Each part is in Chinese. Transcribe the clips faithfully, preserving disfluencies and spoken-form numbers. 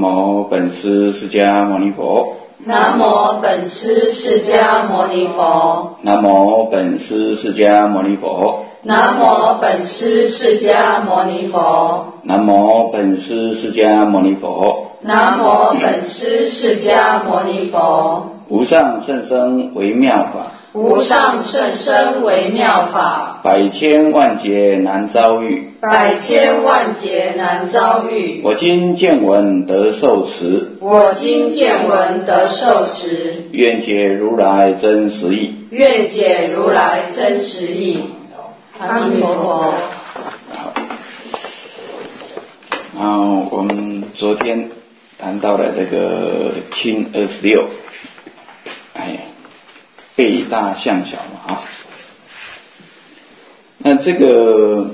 无本师释迦牟尼佛。 南无本师释迦牟尼佛。 南无本师释迦牟尼佛。 南无本师释迦牟尼佛。 南无本师释迦牟尼佛。 南无本师释迦牟尼佛。 无上甚深微妙法。 无上甚深微妙法， 百千万劫难遭遇。 百千万劫难遭遇。 我今见闻得受持。 我今见闻得受持。 愿解如来真实义。 愿解如来真实义。阿弥陀佛。 好，然后我们昨天谈到了这个清二十六，哎，背大向小嘛啊。那这个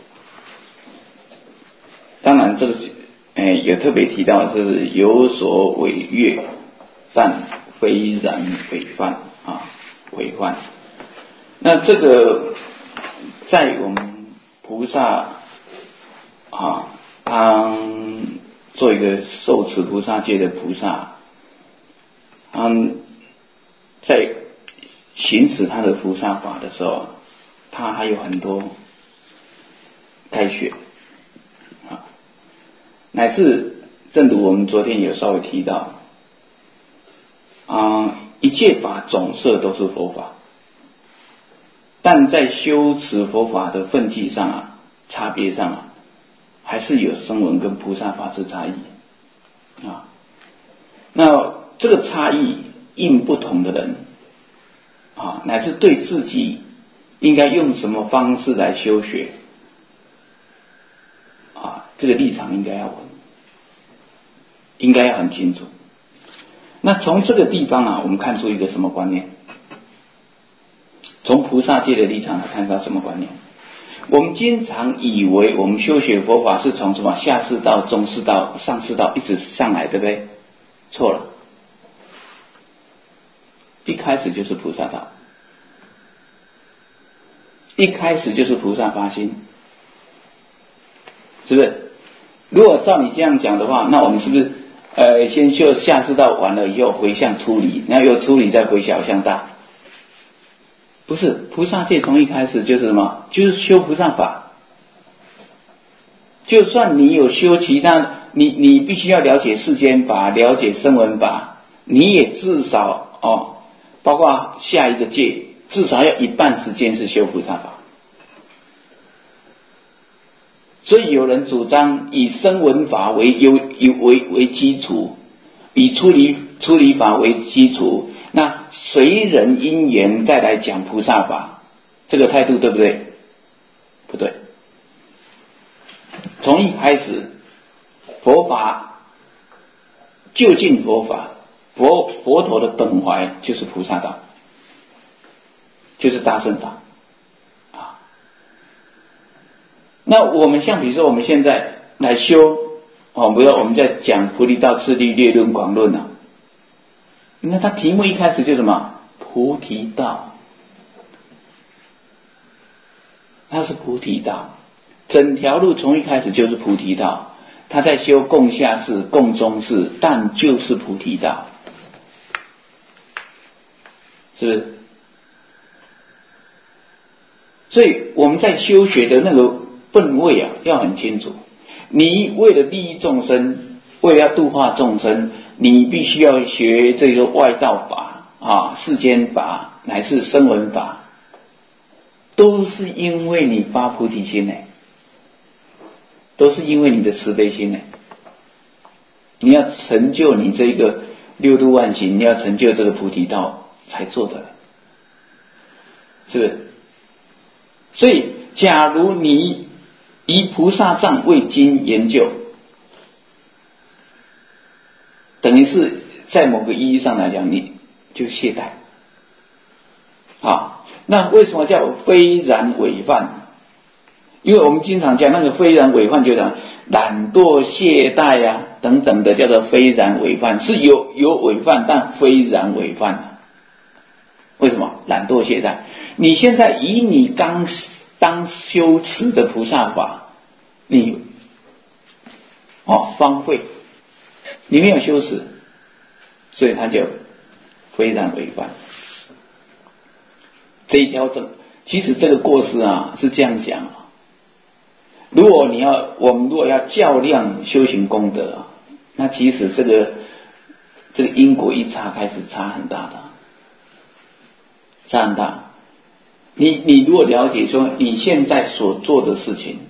当然这个哎有特别提到，这是有所违越，但非然违犯啊，违犯。那这个在我们菩萨啊，他做一个受持菩萨戒的菩萨，他在行使他的菩萨法的时候，他还有很多该学啊，乃至正如我们昨天有稍微提到啊，一切法总摄都是佛法，但在修持佛法的分际上啊，差别上啊，还是有声闻跟菩萨法之差异啊。那这个差异应不同的人啊，乃至对自己应该用什么方式来修学啊，这个立场应该要稳，应该要很清楚。那从这个地方啊，我们看出一个什么观念？从菩萨界的立场来看到什么观念？我们经常以为我们修学佛法是从什么下士道、中士道、上士道一直上来，对不对？错了，一开始就是菩萨道，一开始就是菩萨发心，是不是？如果照你这样讲的话，那我们是不是呃先修下士道完了以后回向出离，然后又出离再回小向大？不是，菩萨戒从一开始就是什么？就是修菩萨法。就算你有修其他，你你必须要了解世间法，了解声闻法，你也至少哦，包括下一个戒，至少要一半时间是修菩萨法。所以有人主张以声闻法为优为为基础，以出离出离法为基础。那随人因缘再来讲菩萨法，这个态度对不对？不对。从一开始，佛法究竟佛法，佛佛陀的本怀就是菩萨道，就是大乘法啊。那我们像比如说我们现在来修哦，比如我们在讲菩提道次第略论广论啊。你看他题目一开始就什么？菩提道，他是菩提道，整条路从一开始就是菩提道。他在修共下士、共中士，但就是菩提道，是不是？所以我们在修学的那个分位啊，要很清楚。你为了利益众生，为了要度化众生，你必须要学这个外道法啊、世间法乃至声闻法，都是因为你发菩提心呢，都是因为你的慈悲心呢。你要成就你这个六度万行，你要成就这个菩提道才做的，是不是？所以，假如你以菩萨藏为经研究，等于是在某个意义上来讲，你就懈怠。好，那为什么叫非然违犯？因为我们经常讲那个非然违犯，就讲懒惰、懈怠啊等等的，叫做非然违犯，是有有违犯，但非然违犯。为什么懒惰懈怠？你现在以你刚当修持的菩萨法，你哦荒废， 你没有修持，所以他就非然违犯这一条正。其实这个过失啊是这样讲啊，如果你要我们如果要较量修行功德啊，那其实这个这个因果一差开始差很大的，差很大。你你如果了解说你现在所做的事情，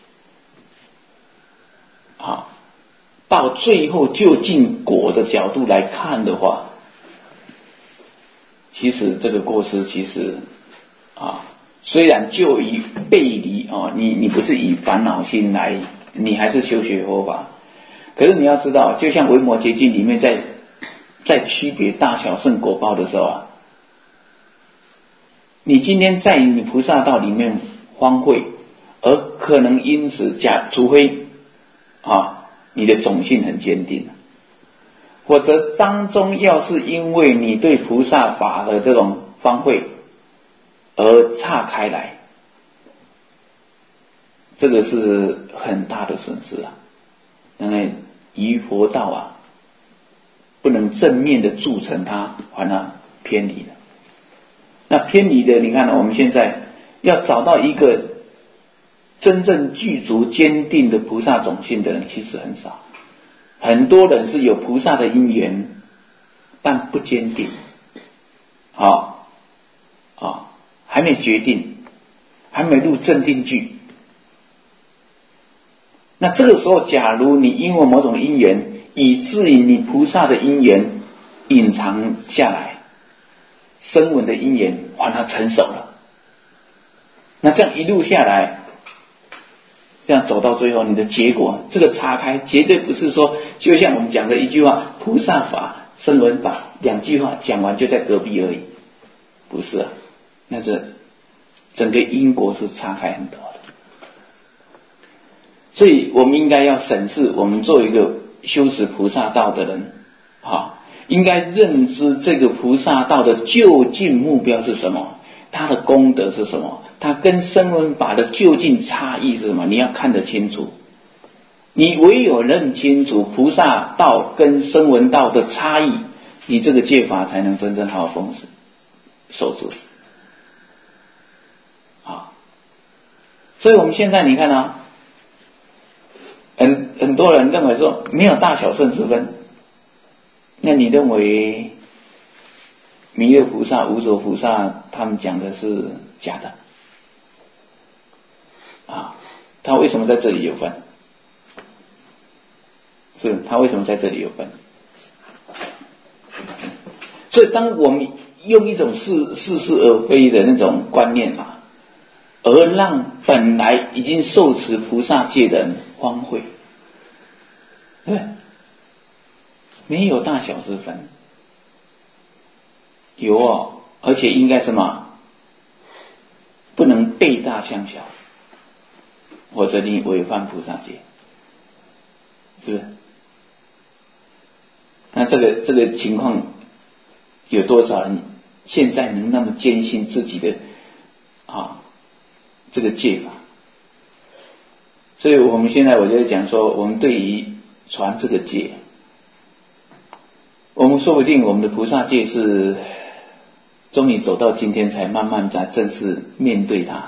啊，到最后就近果的角度来看的话，其实这个过失其实啊，虽然就以背离啊，你你不是以烦恼心来，你还是修学佛法，可是你要知道，就像维摩诘经里面在在区别大小圣果报的时候啊，你今天在你菩萨道里面荒废，而可能因此假，除非啊你的种性很坚定，否则当中要是因为你对菩萨法的这种荒废而岔开来，这个是很大的损失啊。因为于佛道啊，不能正面的铸成它，反而偏离了。那偏离的，你看我们现在要找到一个真正具足坚定的菩萨种性的人，其实很少。很多人是有菩萨的因缘，但不坚定，啊啊，还没决定，还没入正定句。那这个时候，假如你因为某种因缘，以至于你菩萨的因缘隐藏下来，声闻的因缘让它成熟了，那这样一路下来，这样走到最后，你的结果这个岔开绝对不是说，就像我们讲的一句话，菩萨法、声闻法两句话讲完就在隔壁而已，不是啊，那这整个因果是岔开很多的。所以我们应该要审视，我们做一个修持菩萨道的人啊，应该认知这个菩萨道的究竟目标是什么，它的功德是什么，它跟声闻法的究竟差异是什么，你要看得清楚。你唯有认清楚菩萨道跟声闻道的差异，你这个戒法才能真正好好奉持守持啊。所以我们现在你看啊，很很多人认为说没有大小圣之分，那你认为弥勒菩萨、无所菩萨他们讲的是假的啊？他为什么在这里有分？是他为什么在这里有分？所以当我们用一种似似是而非的那种观念啊，而让本来已经受持菩萨戒的人荒废，对，没有大小之分，有哦，而且应该什么？不能背大相小，或者你违犯菩萨戒，是不是？那这个这个情况有多少人现在能那么坚信自己的啊这个戒法？所以我们现在我就讲说，我们对于传这个戒，我们说不定我们的菩萨戒是终于走到今天才慢慢才正式面对它，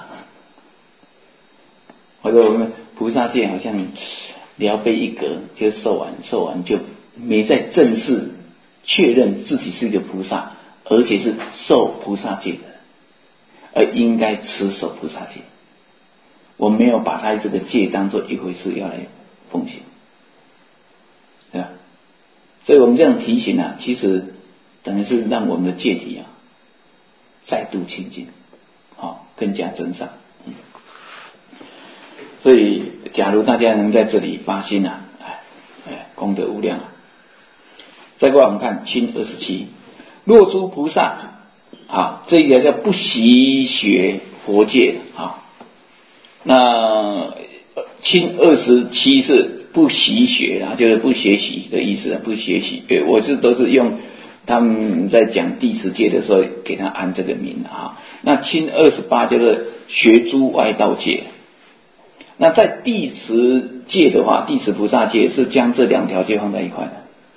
或者我们菩萨戒好像聊备一格就受完，受完就没再正式确认自己是一个菩萨，而且是受菩萨戒的，而应该持守菩萨戒。我没有把他这个戒当作一回事要来奉行，对吧？所以我们这样提醒啊，其实等于是让我们的戒体啊再度清净，好，更加增上。嗯，所以假如大家能在这里发心啊，哎，功德无量啊。再过来我们看清二十七，若诸菩萨啊，这一个叫不习学佛戒啊。那清二十七是不习学啦，就是不学习的意思，不学习。我是都是用他们在讲第十戒的时候给他安这个名啊。那清二十八就是学诸外道戒。那在第十戒的话，第十菩萨戒是将这两条戒放在一块的。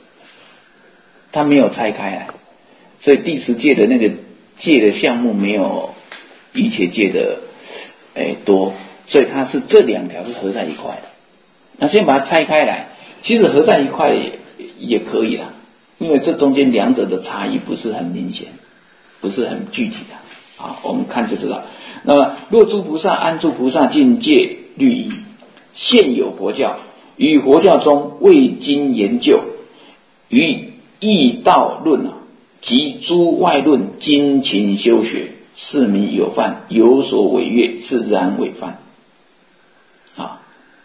它没有拆开来，所以第十戒的那个戒的项目没有瑜伽戒的诶多，所以它是这两条是合在一块的。那先把它拆开来，其实合在一块 也, 也可以啦，因为这中间两者的差异不是很明显，不是很具体的啊，我们看就知道。那么若诸菩萨安住菩萨境界律仪，现有佛教，于佛教中未经研究，于义道论啊及诸外论精勤修学，是名有犯，有所违越，自然违犯啊。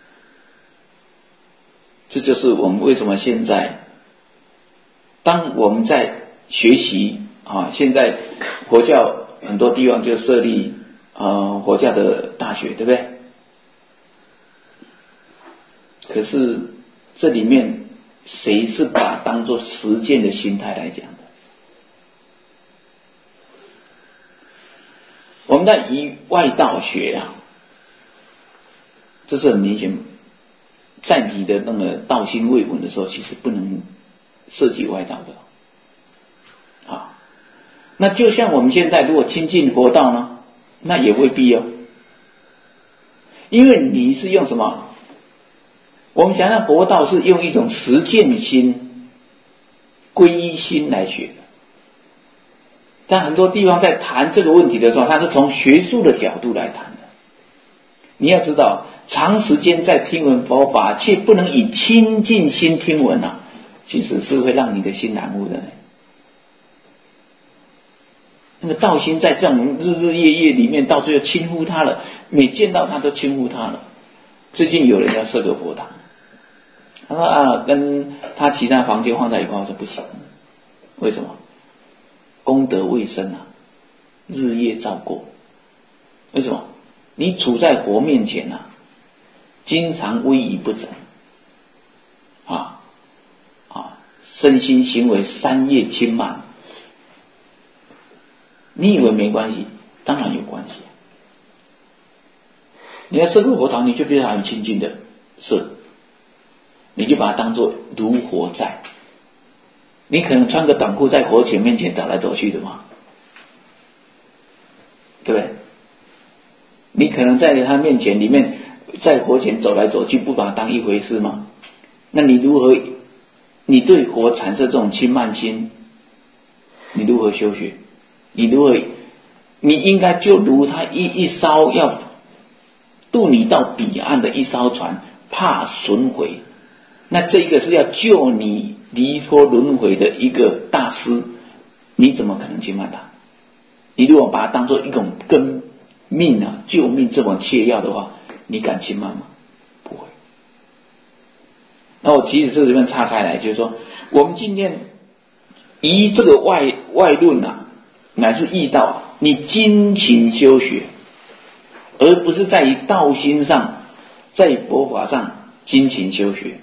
这就是我们为什么现在当我们在学习啊，现在佛教很多地方就设立呃佛教的大学，对不对？可是这里面谁是把它当作实践的心态来讲的？我们在以外道学啊，这是很明显，在你的那个道心未稳的时候，其实不能涉及外道的啊。那就像我们现在如果亲近佛道呢，那也未必哦，因为你是用什么？我们想想佛道是用一种实践心、皈依心来学的，但很多地方在谈这个问题的时候，它是从学术的角度来谈的。你要知道，长时间在听闻佛法，却不能以清净心听闻啊，其实是会让你的心染污的。那个道心在这种日日夜夜里面，到最后轻忽他了，每见到他都轻忽他了。最近有人要设个佛堂，他说啊，跟他其他房间放在一块，我说不行，为什么？功德未深啊，日夜照过。为什么？你处在佛面前啊，经常威仪不整啊啊，身心行为三业轻慢，你以为没关系？当然有关系。你要设个佛堂，你就对它很亲近的设，你就把它当作如活在。你可能穿个短裤在佛前面前走来走去的吗？对不对？你可能在他面前里面在佛前走来走去，不把它当一回事吗？那你如何？你对佛产生这种轻慢心，你如何修学？你如何？你应该就如他一一艘要渡你到彼岸的一艘船，怕损毁。那这个是要救你离脱轮回的一个大师，你怎么可能轻慢他？你如果把它当作一种根命啊、救命这种切要的话，你敢轻慢吗？不会。那我其实这里面岔开来，就是说，我们今天以这个外外论啊，乃是义道啊，你精勤修学，而不是在于道心上，在佛法上精勤修学。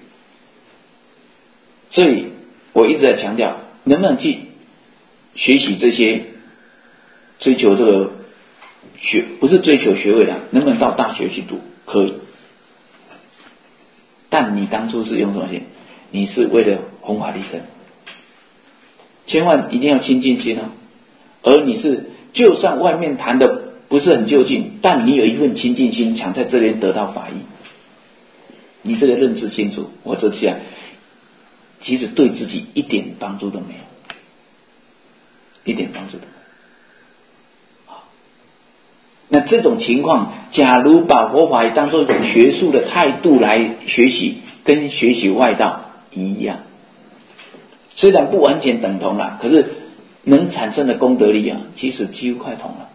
所以我一直在强调，能不能去学习这些，追求这个学，不是追求学位的，能不能到大学去读？可以。但你当初是用什么心？你是为了弘法利生，千万一定要清净心哦。而你是，就算外面谈的不是很究竟，但你有一份清净心，想在这边得到法益。你这个认知清楚，我这样，其实对自己一点帮助都没有，一点帮助都没有。那这种情况，假如把佛法当作一种学术的态度来学习，跟学习外道一样，虽然不完全等同啦，可是能产生的功德力啊，其实几乎快同了。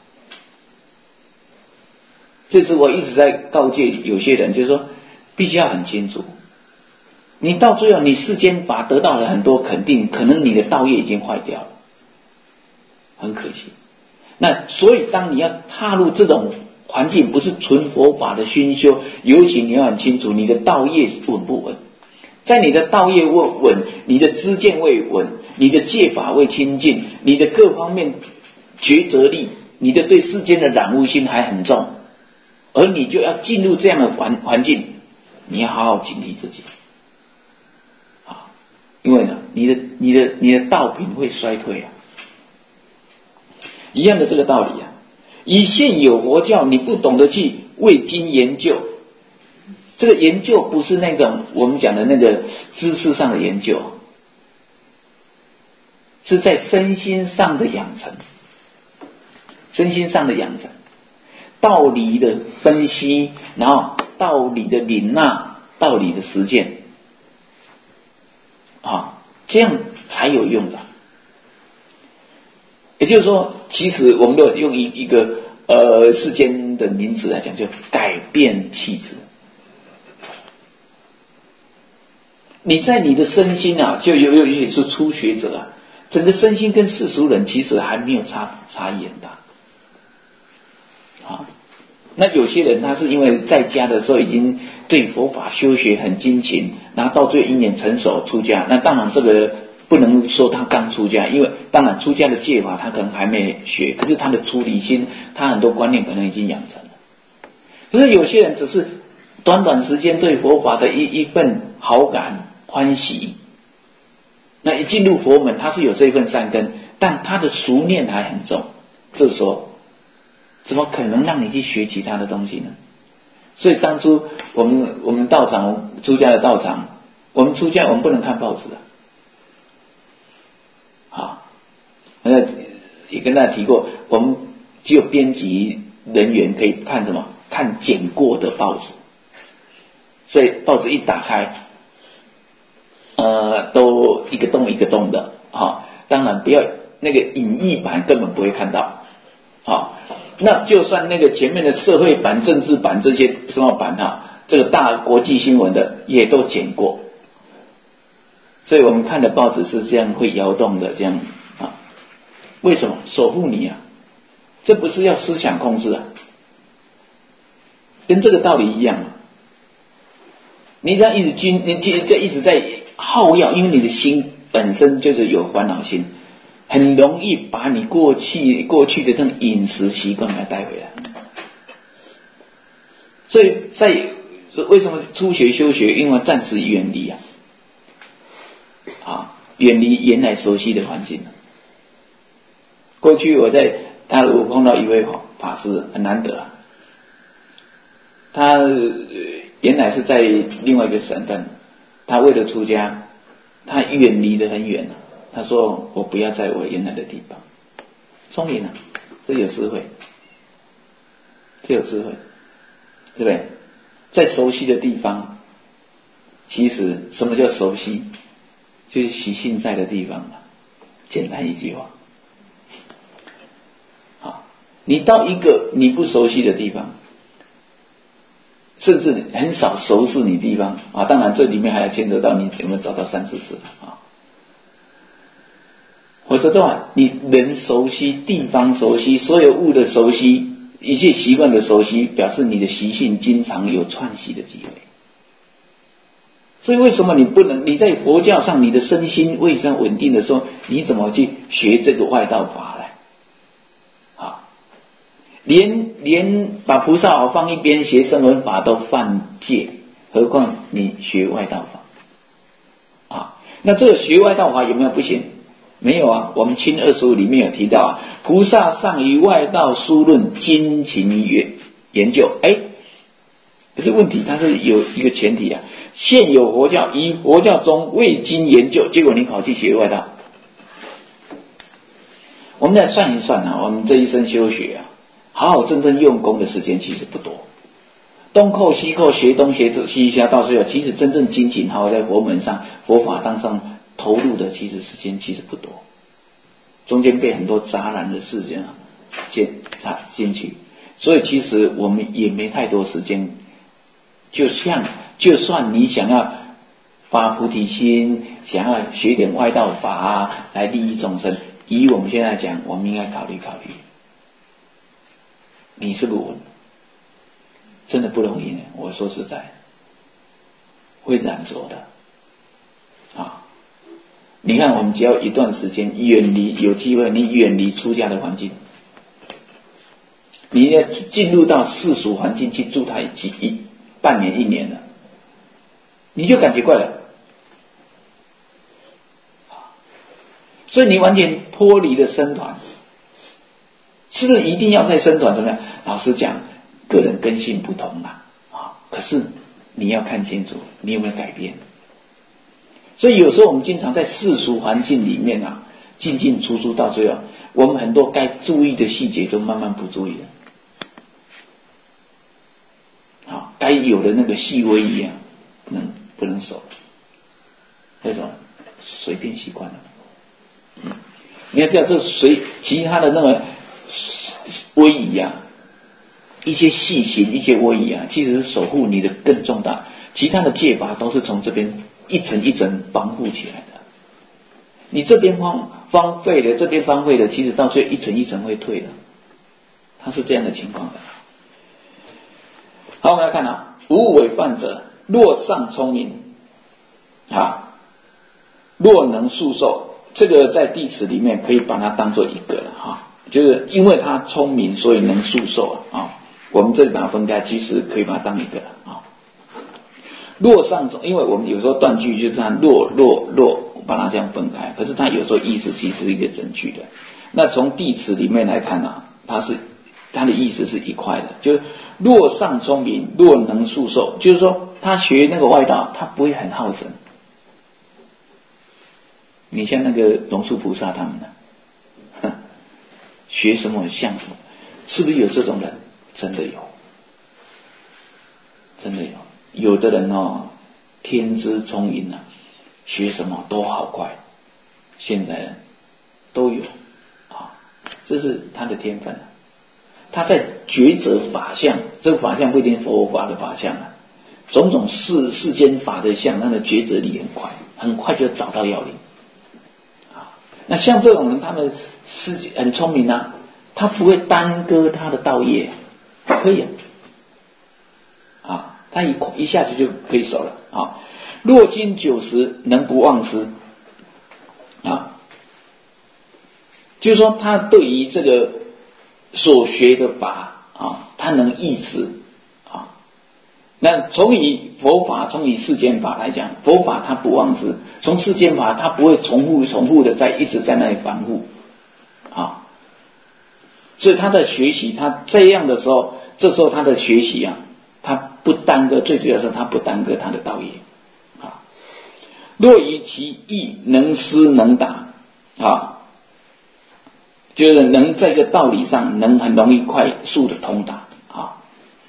这是我一直在告诫有些人，就是说，必须要很清楚，你到最后你世间法得到了很多肯定，可能你的道业已经坏掉了，很可惜。那所以当你要踏入这种环境，不是纯佛法的熏修，尤其你要很清楚你的道业稳不稳。在你的道业未稳，你的知见未稳，你的戒法未清净，你的各方面抉择力，你的对世间的染污心还很重，而你就要进入这样的环环境，你要好好警惕自己啊！因为呢， 你的你的你的道品会衰退啊。一样的这个道理啊，以现有佛教你不懂得去未经研究，这个研究不是那种我们讲的那个知识上的研究，是在身心上的养成，身心上的养成，道理的分析，然后道理的领纳，道理的实践啊，这样才有用的。也就是说，其实我们都用一一个呃世间的名词来讲，就改变气质。你在你的身心啊，就有有些是初学者啊，整个身心跟世俗人其实还没有差差异很大。啊，那有些人他是因为在家的时候已经对佛法修学很精勤，然后到最后因缘成熟出家，那当然这个不能说他刚出家，因为当然出家的戒法他可能还没学，可是他的出离心，他很多观念可能已经养成了。可是有些人只是短短时间对佛法的一一份好感欢喜，那一进入佛门他是有这份善根，但他的俗念还很重，这时候怎么可能让你去学其他的东西呢？所以当初我们我们道场出家的道场，我们出家我们不能看报纸的。啊，那也跟大家提过，我们只有编辑人员可以看什么？看剪过的报纸。所以报纸一打开，呃，都一个洞一个洞的，啊，当然不要那个影译版根本不会看到，啊，那就算那个前面的社会版、政治版这些什么版哈，这个大国际新闻的也都剪过。所以我们看的报纸是这样会摇动的，这样啊，为什么？守护你啊，这不是要思想控制啊，跟这个道理一样啊。你这样一直均，你这一直在耗药，因为你的心本身就是有烦恼心，很容易把你过去过去的那种饮食习惯来带回来。所以在为什么初学修学，因为暂时远离啊。啊，远离原来熟悉的环境。过去我在大陆碰到一位法师，很难得啊。他原来是在另外一个省份，他为了出家，他远离得很远。他说：“我不要在我原来的地方。”聪明啊，这有智慧，这有智慧，对不对？在熟悉的地方，其实什么叫熟悉？就是习性在的地方嘛，简单一句话。好，你到一个你不熟悉的地方，甚至很少熟识你地方啊，当然这里面还要牵扯到你有没有找到三知识啊。或者的话，你人熟悉，地方熟悉，所有物的熟悉，一切习惯的熟悉，表示你的习性经常有串习的机会。所以为什么你不能？你在佛教上，你的身心位上稳定的时候，你怎么去学这个外道法来？啊，连连把菩萨好放一边，学声闻法都犯戒，何况你学外道法？啊，那这个学外道法有没有不行？没有啊。我们亲二十五里面有提到啊，菩萨尚于外道书论精勤研研究，哎。可是问题它是有一个前提啊，现有佛教以佛教中未经研究，结果你跑去学外道。我们再算一算啊，我们这一生修学啊，好好真正用功的时间其实不多，东扣西扣，学东学西学到最后，其实真正精勤好好在佛门上佛法当上投入的，其实时间其实不多，中间被很多杂然的事情啊进插进去，所以其实我们也没太多时间。就像就算你想要发菩提心，想要学点外道法啊，来利益众生，以我们现在讲，我们应该考虑考虑，你是不稳，真的不容易呢。我说实在，会染着的啊！你看，我们只要一段时间远离，有机会你远离出家的环境，你要进入到世俗环境去住它几一。半年一年了，你就感觉怪了所以你完全脱离了僧团，是不是一定要在僧团怎么样？老实讲，个人根性不同啦，啊，可是你要看清楚你有没有改变。所以有时候我们经常在世俗环境里面啊，进进出出，到最后我们很多该注意的细节都慢慢不注意了，啊，该有的那个细微一样不能不能守，为什么？随便习惯了。嗯，你要知道这随其他的那个威仪啊，一些细行一些威仪啊，其实是守护你的更重大，其他的戒法都是从这边一层一层防护起来的。你这边荒荒废了，这边荒废了，其实到最后一层一层会退的，它是这样的情况的。好，我们来看啊，无违犯者，若尚聪明啊，若能速受。这个在地词里面可以把它当做一个了哈，就是因为他聪明，所以能速受啊。我们这里把它分开，其实可以把它当一个了啊。若上，因为我们有时候断句就是看若若若，把它这样分开，可是它有时候意思其实是一个整句的。那从地词里面来看啊，它是它的意思是一块的，就是若上聪明，若能速受，就是说他学那个外道，他不会很耗神。你像那个龙树菩萨他们呢，学什么像什么，是不是有这种人？真的有，真的有。有的人哦，天资聪颖啊，学什么都好快，现在人都有啊，这是他的天分啊。他在抉择法相，这个法相不一定佛法的法相啊，种种世世间法的相，他的抉择力很快，很快就找到要领。那像这种人，他们是很聪明啊，他不会耽搁他的道业，可以啊，啊，他一一下子就可以守了啊。若经九十，能不忘失啊，就是说他对于这个所学的法啊，他能忆持啊。那从以佛法，从以世间法来讲，佛法它不忘失，从世间法它不会重复重复的在一直在那里反复啊，所以他的学习，他这样的时候，这时候他的学习啊，他不耽搁，最主要是他不耽搁他的道业啊。若于其意能思能达啊，就是能在这个道理上能很容易快速的通达啊。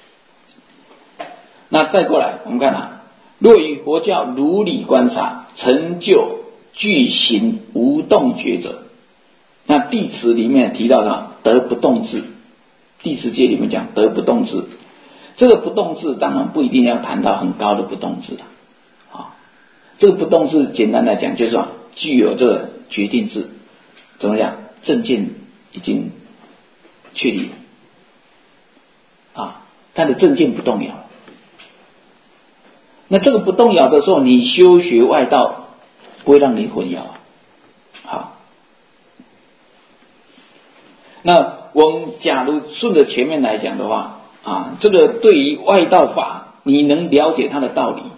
那再过来，我们看啊，若于佛教如理观察，成就具行无动觉者，那地词里面提到的得不动智，地词界里面讲得不动智，这个不动智当然不一定要谈到很高的不动智了啊。这个不动智简单来讲就是说具有这个决定智，怎么样？正见已经确立了啊，他的正见不动摇了。那这个不动摇的时候，你修学外道不会让你混淆啊。好，那我们假如顺着前面来讲的话啊，这个对于外道法，你能了解它的道理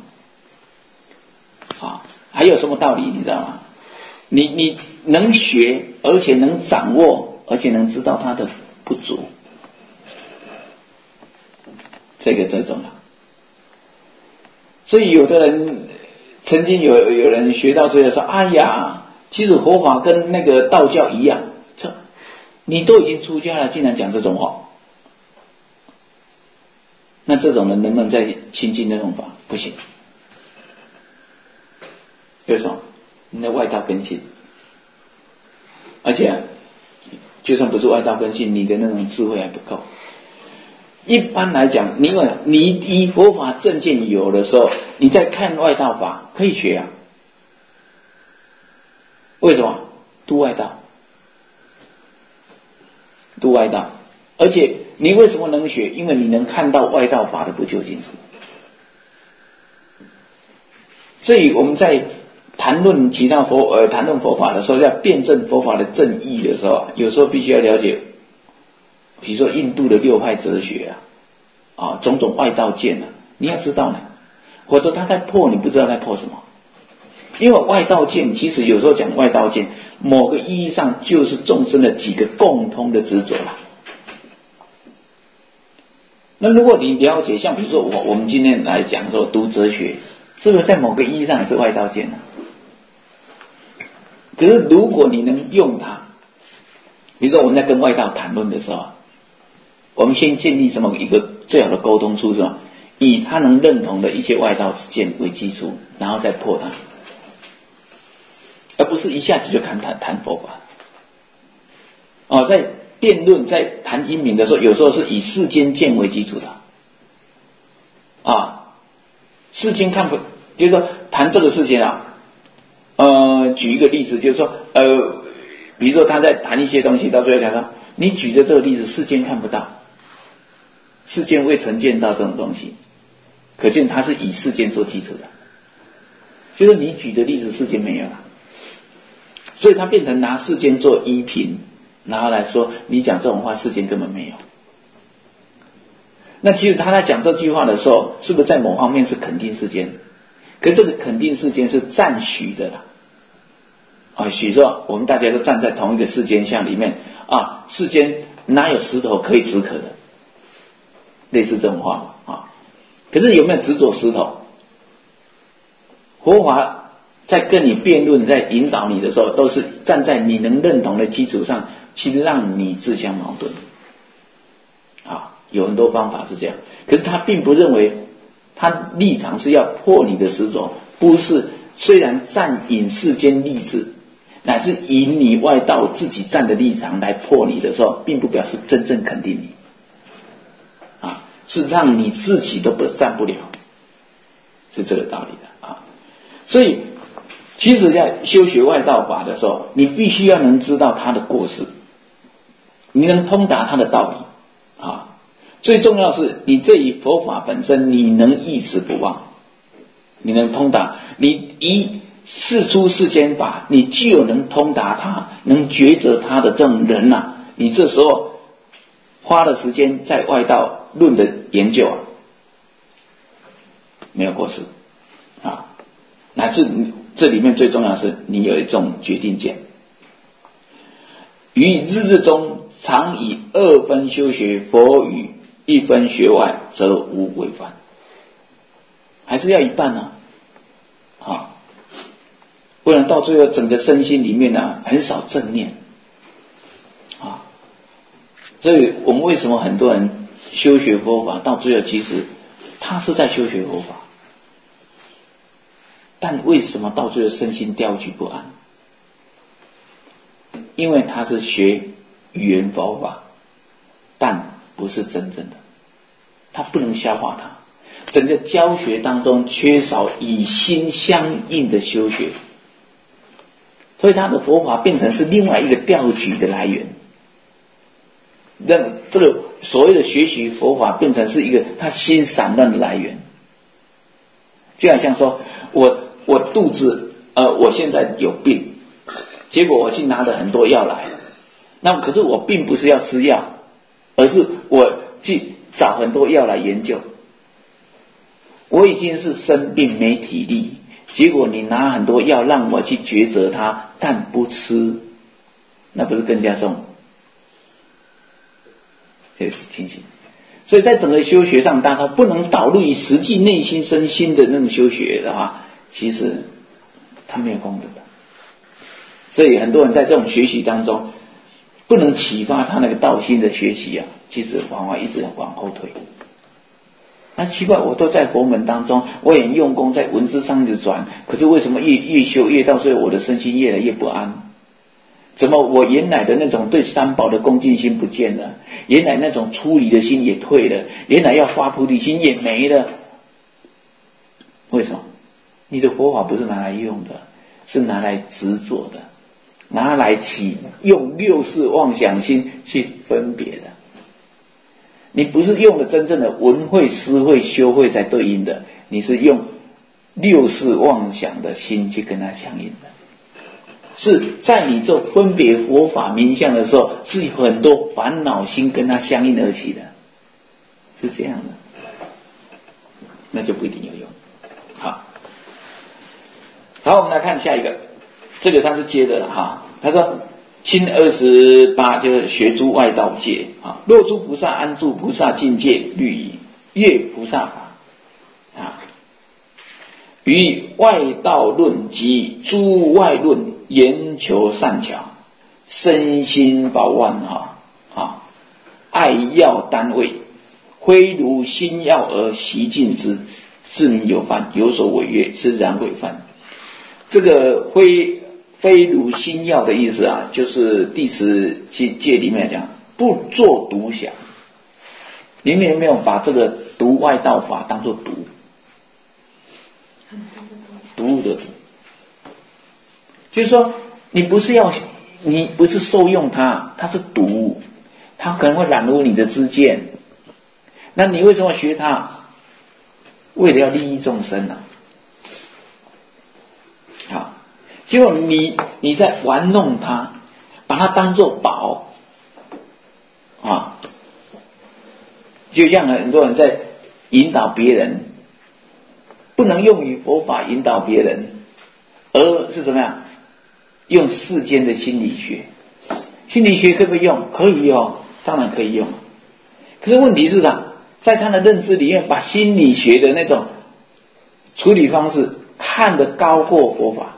啊？还有什么道理你知道吗？你你能学，而且能掌握，而且能知道它的不足，这个最重要。所以有的人曾经有有人学到最后说，哎呀，其实佛法跟那个道教一样，这你都已经出家了，竟然讲这种话，那这种人能不能再亲近那种法？不行。为什么？你的外道根性，而且就算不是外道根性，你的那种智慧还不够。一般来讲，你你以佛法正见有的时候，你在看外道法可以学啊。为什么？度外道，度外道，而且你为什么能学？因为你能看到外道法的不究竟处。所以我们在谈论其他佛呃谈论佛法的时候，要辩证佛法的正义的时候，有时候必须要了解，比如说印度的六派哲学啊，啊种种外道见啊，你要知道呢，否则他在破，你不知道在破什么。 因为外道见，其实有时候讲外道见，某个意义上就是众生的几个共通的执着啦。那如果你了解，像比如说我我们今天来讲说读哲学，是不是在某个意义上也是外道见呢？可是如果你能用它，比如说我们在跟外道谈论的时候，我们先建立什么一个最好的沟通处是吧？以他能认同的一些外道之见为基础，然后再破它，而不是一下子就谈谈谈佛法。哦，在辩论在谈因明的时候，有时候是以世间见为基础的啊，世间看不，就是说谈这个事情啊，呃，举一个例子，就是说呃，比如说他在谈一些东西，到最后讲说，你举的这个例子，世间看不到，世间未曾见到这种东西，可见他是以世间做基础的，就是你举的例子世间没有了，所以他变成拿世间做依凭，然后来说你讲这种话世间根本没有。那其实他在讲这句话的时候，是不是在某方面是肯定世间？可这个肯定世间是暂许的啦。啊，许说我们大家都站在同一个世间相里面啊，世间哪有石头可以止渴的？类似这种话啊。可是有没有执着石头？佛法在跟你辩论，在引导你的时候，都是站在你能认同的基础上去让你自相矛盾。啊，有很多方法是这样，可是他并不认为他立场是要破你的执着，不是。虽然占引世间立志，乃是以你外道自己站的立场来破你的时候，并不表示真正肯定你，啊，是让你自己都不站不了，是这个道理的啊。所以，其实在修学外道法的时候，你必须要能知道他的过失，你能通达他的道理啊。最重要是你这一佛法本身，你能一直不忘，你能通达，你一世出世间法，你既有能通达它，能抉择它的这种人啊，你这时候花了时间在外道论的研究啊，没有过失啊。乃至这里面最重要的是你有一种决定见，于日日中常以二分修学佛语，一分学外，则无违犯。还是要一半呢、啊，啊，不然到最后整个身心里面呢、啊、很少正念啊。所以我们为什么很多人修学佛法到最后其实他是在修学佛法，但为什么到最后身心调举不安？因为他是学语言佛法，但不是真正的，他不能消化它。整个教学当中缺少以心相应的修学，所以他的佛法变成是另外一个调举的来源。让这个所谓的学习佛法变成是一个他心散乱的来源。就好像说我我肚子呃我现在有病，结果我去拿了很多药来，那可是我并不是要吃药，而是我去找很多药来研究。我已经是生病没体力，结果你拿很多药让我去抉择它，但不吃，那不是更加重？这个是情形。所以在整个修学上，当他不能导入于实际内心身心的那种修学的话，其实他没有功德的。所以很多人在这种学习当中，不能启发他那个道心的学习啊，其实往往一直往后退。那奇怪，我都在佛门当中，我也用功在文字上一直转，可是为什么越越修越到最后，我的身心越来越不安？怎么我原来的那种对三宝的恭敬心不见了，原来那种出离的心也退了，原来要发菩提心也没了？为什么？你的佛法不是拿来用的，是拿来执着的，拿来起用六识妄想心去分别的。你不是用了真正的闻慧、思慧、修慧才对应的，你是用六识妄想的心去跟它相应的。是在你做分别佛法名相的时候，是有很多烦恼心跟它相应而起的，是这样的，那就不一定有用。好， 好，我们来看下一个，这个他是接着的哈，他说亲二十八就是学诸外道界啊，若诸菩萨安住菩萨境界律仪，越菩萨法啊，于外道论及诸外论研求善巧，身心宝万啊啊，爱要单位，非如心要而习尽之，是名有犯，有所违越，是然违犯。这个非非如心要的意思啊，就是第十戒里面讲，不做独想。你们有没有把这个读外道法当作读？读物的读，就是说你不是要，你不是受用它，它是读，它可能会染入你的知见。那你为什么学它？为了要利益众生啊！好，结果你你在玩弄它，把它当作宝啊，就像很多人在引导别人，不能用于佛法引导别人，而是怎么样？用世间的心理学。心理学可不可以用？可以哦，当然可以用。可是问题是啊，在他的认知里面，把心理学的那种处理方式看得高过佛法，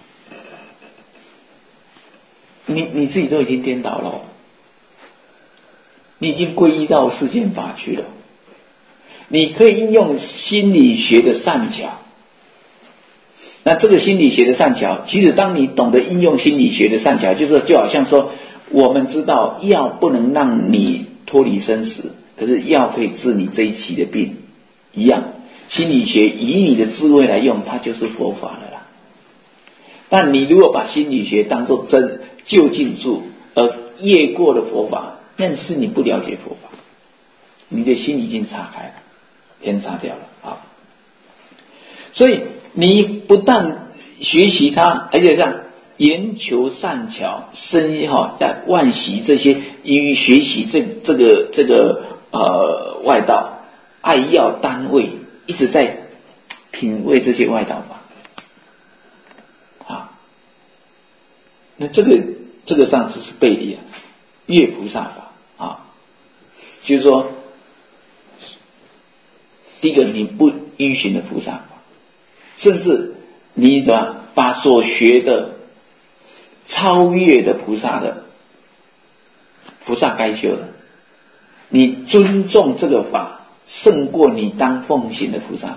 你你自己都已经颠倒了，你已经皈依到世间法去了。你可以应用心理学的善巧，那这个心理学的善巧，其实当你懂得应用心理学的善巧，就是就好像说，我们知道药不能让你脱离生死，可是药可以治你这一期的病一样，心理学以你的智慧来用，它就是佛法了啦。但你如果把心理学当作真就近处，而越过了佛法，那是你不了解佛法，你的心已经岔开了，偏差掉了啊。所以你不但学习它，而且像研求善巧，深哈在万习这些，因为学习这这个这个呃外道，爱要单位，一直在品味这些外道法啊。那这个这个上次是背离啊，越菩萨法啊，就是说，第一个你不依循的菩萨法，甚至你怎么把所学的超越的菩萨的菩萨该修的，你尊重这个法胜过你当奉行的菩萨法，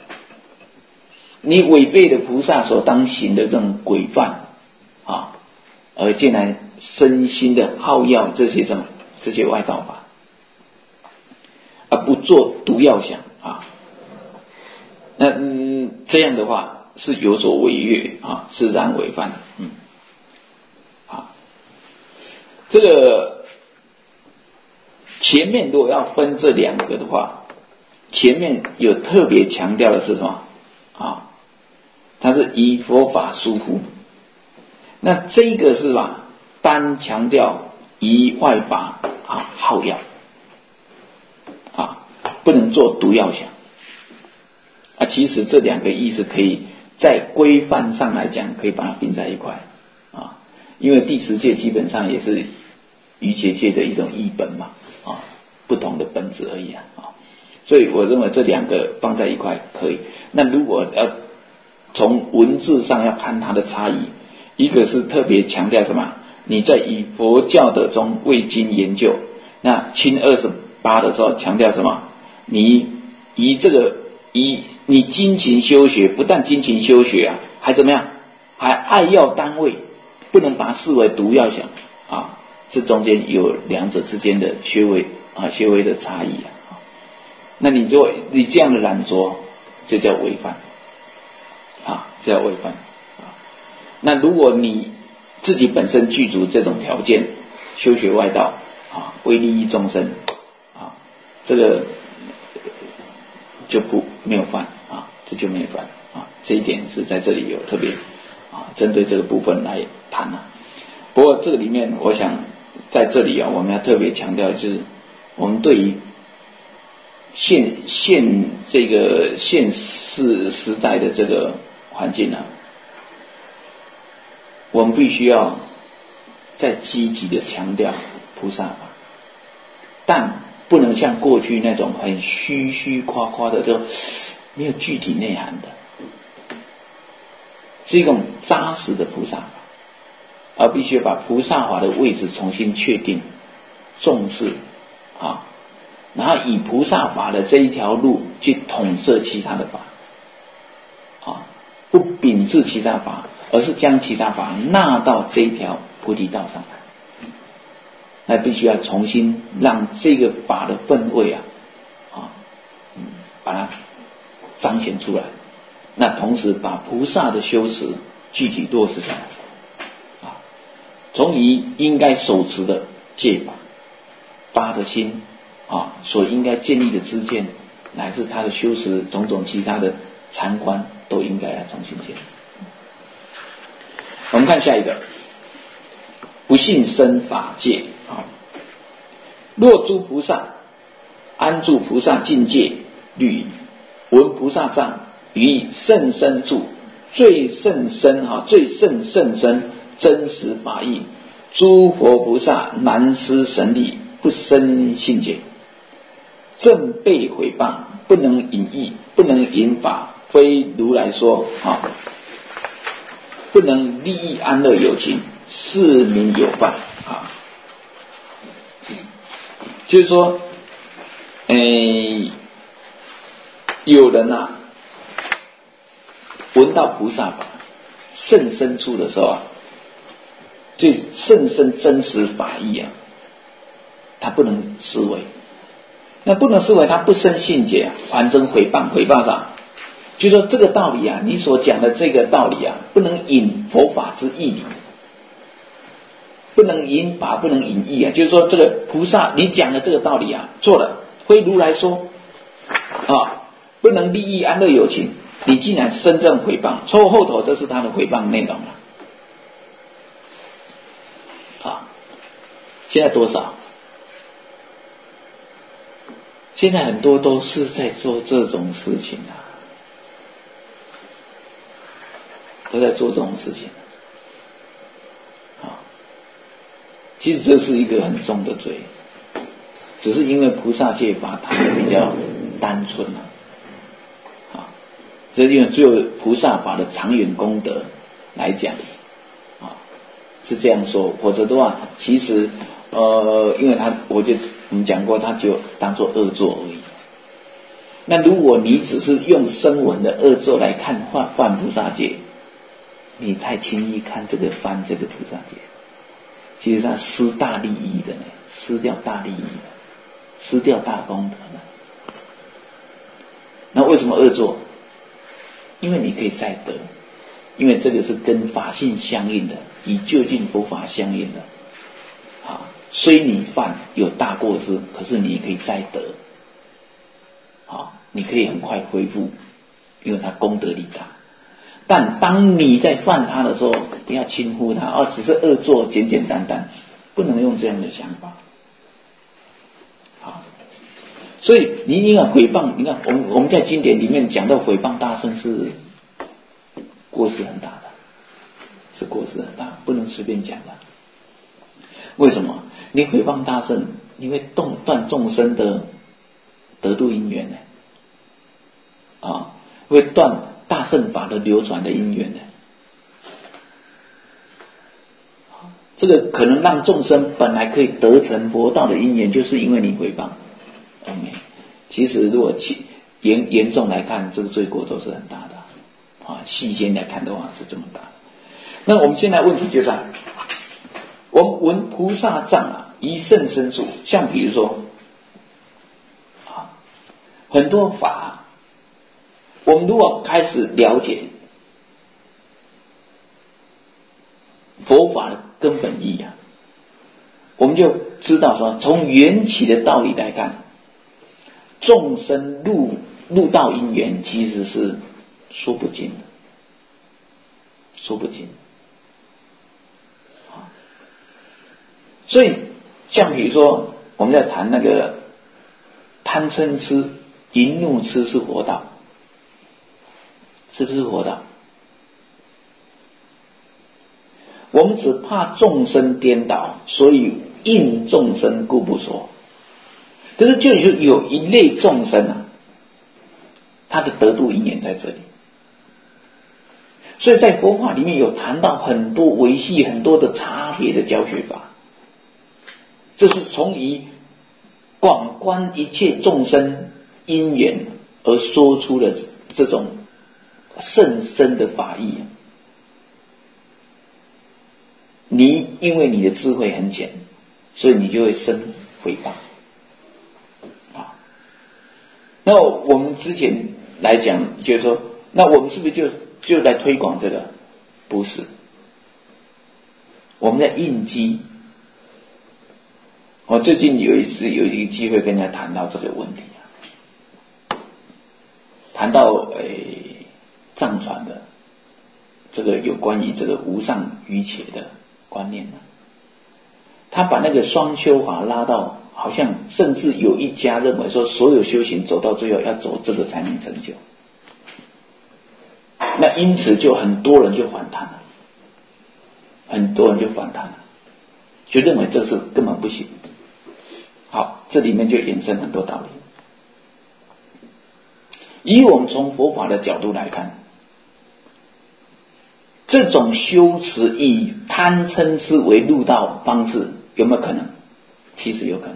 你违背了菩萨所当行的这种规范啊，而竟然身心的好要这些什么这些外道法，而不做毒药想啊，那嗯这样的话是有所违越啊，是然违犯。嗯，好，这个前面如果要分这两个的话，前面有特别强调的是什么啊？它是以佛法疏忽，那这个是吧？单强调以外法啊好药啊，不能做毒药想啊。其实这两个意思可以在规范上来讲，可以把它并在一块啊，因为第十戒基本上也是瑜伽戒的一种译本嘛啊，不同的本质而已啊啊，所以我认为这两个放在一块可以。那如果要从文字上要看它的差异，一个是特别强调什么？你在以佛教的中未经研究，那亲二十八的时候强调什么？你以这个以你精勤修学，不但精勤修学啊，还怎么样？还爱要单位，不能把它视为毒药想啊。这中间有两者之间的学微啊学微的差异啊。那你就你这样的染着，这叫违犯啊，这叫违犯啊。那如果你自己本身具足这种条件，修学外道啊，为利益众生啊，这个就不没有犯啊，这就没有犯啊。这一点是在这里有特别啊，针对这个部分来谈啊。不过这个里面，我想在这里啊，我们要特别强调，就是我们对于现现这个现世时代的这个环境啊， 我们必须要再积极的强调菩萨法，但不能像过去那种很虚虚夸夸的，就没有具体内涵的，是一种扎实的菩萨法，而必须把菩萨法的位置重新确定、重视啊，然后以菩萨法的这一条路去统摄其他的法啊，不秉持其他法，而是将其他法纳到这一条菩提道上来。那必须要重新让这个法的分位啊，啊，嗯，把它彰显出来。那同时把菩萨的修持具体落实下来，啊，从于应该手持的戒法、发的心啊，所应该建立的知见，乃至他的修持种种其他的禅观，都应该要重新建立。我们看下一个，不信生法界啊。若诸菩萨安住菩萨境界律仪，闻菩萨藏于甚深处，最甚深哈，最甚甚深真实法义，诸佛菩萨难施神力，不生信解，正被毁谤，不能引义，不能引法，非如来说啊，不能利益安乐有情，是名有犯啊。就是说，诶，有人啊，闻到菩萨法甚深处的时候啊，最甚深真实法义啊，他不能思维，那不能思维，他不生信解啊，反正毁谤，毁谤啥？就说这个道理啊，你所讲的这个道理啊，不能引佛法之义理。不能引法，不能引义啊，就是说这个菩萨你讲的这个道理啊错了，非如来说啊，不能利益安乐有情，你竟然深正毁谤，错后头这是他的毁谤内容了啊。现在多少？现在很多都是在做这种事情啊，都在做这种事情。其实这是一个很重的罪，只是因为菩萨戒法它比较单纯啊，啊，这因为只有菩萨法的长远功德来讲，啊，是这样说，否则的话，其实呃，因为他我就我们讲过，他就当作恶作而已。那如果你只是用声闻的恶作来看犯犯菩萨戒，你太轻易看这个犯这个菩萨戒。其实它失大利益的呢，失掉大利益的，失掉大功德的。那为什么恶作？因为你可以再得，因为这个是跟法性相应的，与究竟佛法相应的。啊，虽你犯有大过失，可是你可以再得。啊，你可以很快恢复，因为它功德力大。但当你在犯他的时候，不要轻忽他，哦，只是恶作，简简单单，不能用这样的想法。好，所以你应该诽谤，你看我们我们在经典里面讲到诽谤大圣是过失很大的，是过失很大，不能随便讲的。为什么？你诽谤大圣，你会动断众生的得度因缘呢？啊，会断大圣法的流传的因缘呢？这个可能让众生本来可以得成佛道的因缘，就是因为你诽谤。OK， 其实如果严严重来看，这个罪过都是很大的啊。细间来看的话是这么大的。那我们现在问题就在，我们闻菩萨藏啊，一甚深处，像比如说啊，很多法。我们如果开始了解佛法的根本意义啊，我们就知道说，从缘起的道理来看，众生入入道因缘其实是说不尽的，说不尽。所以，像比如说我们在谈那个贪嗔痴、淫怒痴是佛道。是不是活道？ 我们只怕众生颠倒，所以应众生故不说。可是就是有一类众生啊，他的得度因缘在这里。所以在佛法里面有谈到很多维系很多的差别的教学法，这是从以广观一切众生因缘而说出了这种甚深的法义。你因为你的智慧很浅，所以你就会生诽谤啊。那我们之前来讲就是说，那我们是不是就就来推广这个？不是，我们在应机。我最近有一次有一个机会跟人家谈到这个问题啊，谈到诶藏传的这个有关于这个无上瑜伽的观念呢，他把那个双修法拉到好像甚至有一家认为说所有修行走到最后要走这个才能成就，那因此就很多人就反弹了，很多人就反弹了，就认为这是根本不行。好，这里面就衍生很多道理。以我们从佛法的角度来看，这种修持以贪嗔痴为入道方式有没有可能？其实有可能。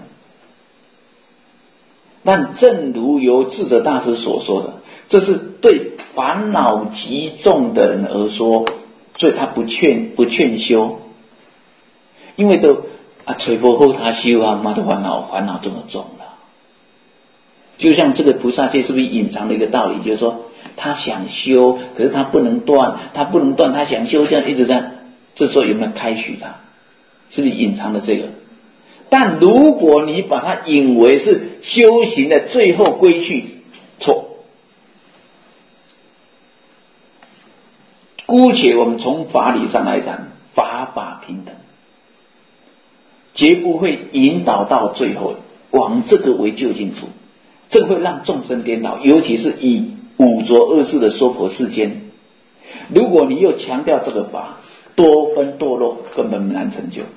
但正如由智者大师所说的，这是对烦恼极重的人而说，所以他不劝不劝修，因为都啊，吹波后他修啊，妈的烦恼烦恼这么重了。就像这个菩萨戒是不是隐藏的一个道理，就是说他想修，可是他不能断，他不能断，他想修，这样一直在，这时候有没有开许他？是不是隐藏的这个？但如果你把它引为是修行的最后归去，错。姑且我们从法理上来讲，法法平等，绝不会引导到最后往这个为究竟处，这个会让众生颠倒，尤其是以五浊恶世的娑婆世间，如果你又强调这个法，多分堕落，根本难成就，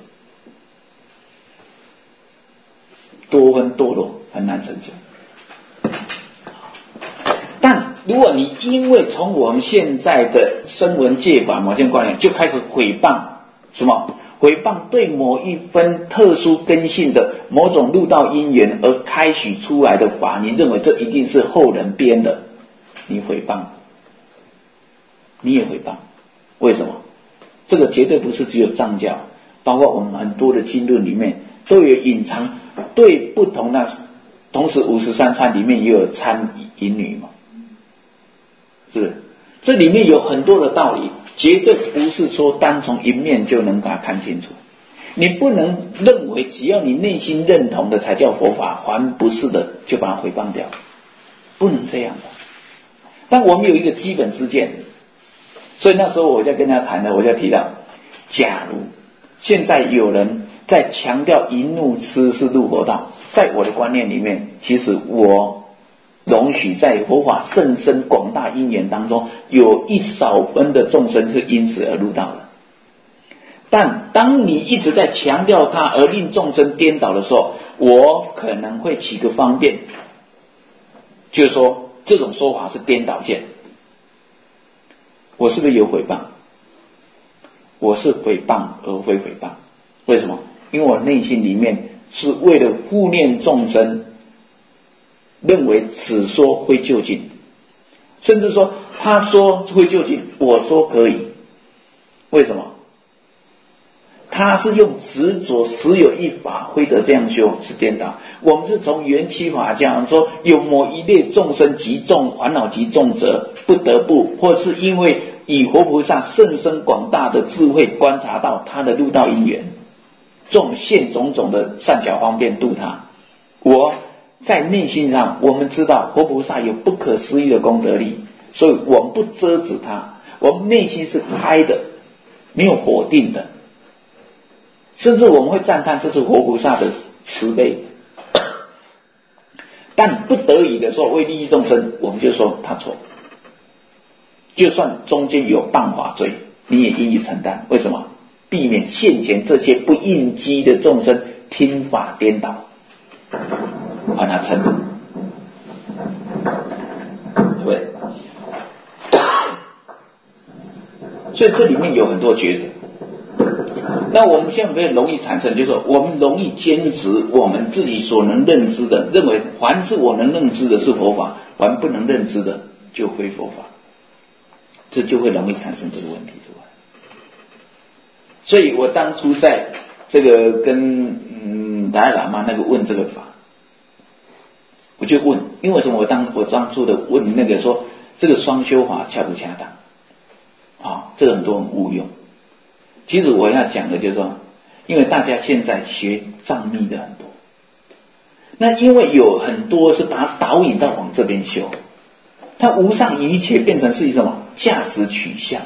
多分堕落很难成就。但如果你因为从我们现在的声闻戒法某件观念就开始诽谤什么？诽谤对某一分特殊根性的某种入道因缘而开许出来的法，你认为这一定是后人编的，你诽谤，你也诽谤。为什么？这个绝对不是只有藏教，包括我们很多的经论里面都有隐藏，对不同的，同时五十三参里面也有参淫女嘛，是不是？这里面有很多的道理，绝对不是说单从一面就能把它看清楚。你不能认为只要你内心认同的才叫佛法，还不是的就把它诽谤掉，不能这样的。但我们有一个基本知见，所以那时候我在跟他谈的，我就提到，假如现在有人在强调一怒痴是入佛道，在我的观念里面，其实我容许在佛法甚深广大因缘当中，有一少分的众生是因此而入道的。但当你一直在强调它而令众生颠倒的时候，我可能会起个方便，就是说这种说法是颠倒见。我是不是有诽谤？我是诽谤而非诽谤。为什么？因为我内心里面是为了护念众生，认为此说会究竟，甚至说他说会究竟，我说可以。为什么？他是用执着实有一法非得这样修，是颠倒。我们是从缘起法讲说，有某一类众生极重烦恼极重者，不得不，或是因为以活菩萨甚深广大的智慧观察到他的入道因缘，种现种种的善巧方便度他。我在内心上，我们知道活菩萨有不可思议的功德力，所以我们不遮止他，我们内心是开的，没有否定的，甚至我们会赞叹这是活菩萨的慈悲。但不得已的时候，为利益众生，我们就说他错。就算中间有谤法罪，你也应予承担。为什么？ 避免现前这些不应机的众生听法颠倒，把它撑住，对不对？所以这里面有很多抉择。那我们现在会容易产生，就是说我们容易坚持我们自己所能认知的，认为凡是我能认知的是佛法，凡不能认知的就非佛法，这就会容易产生这个问题出来。所以我当初在这个跟嗯达赖喇嘛那个问这个法，我就问，因为为什么我当我当初的问那个说这个双修法恰不恰当啊？这个很多人误用。其实我要讲的就是说，因为大家现在学藏密的很多，那因为有很多是把它导引到往这边修，它无上一切变成是一种什么价值取向，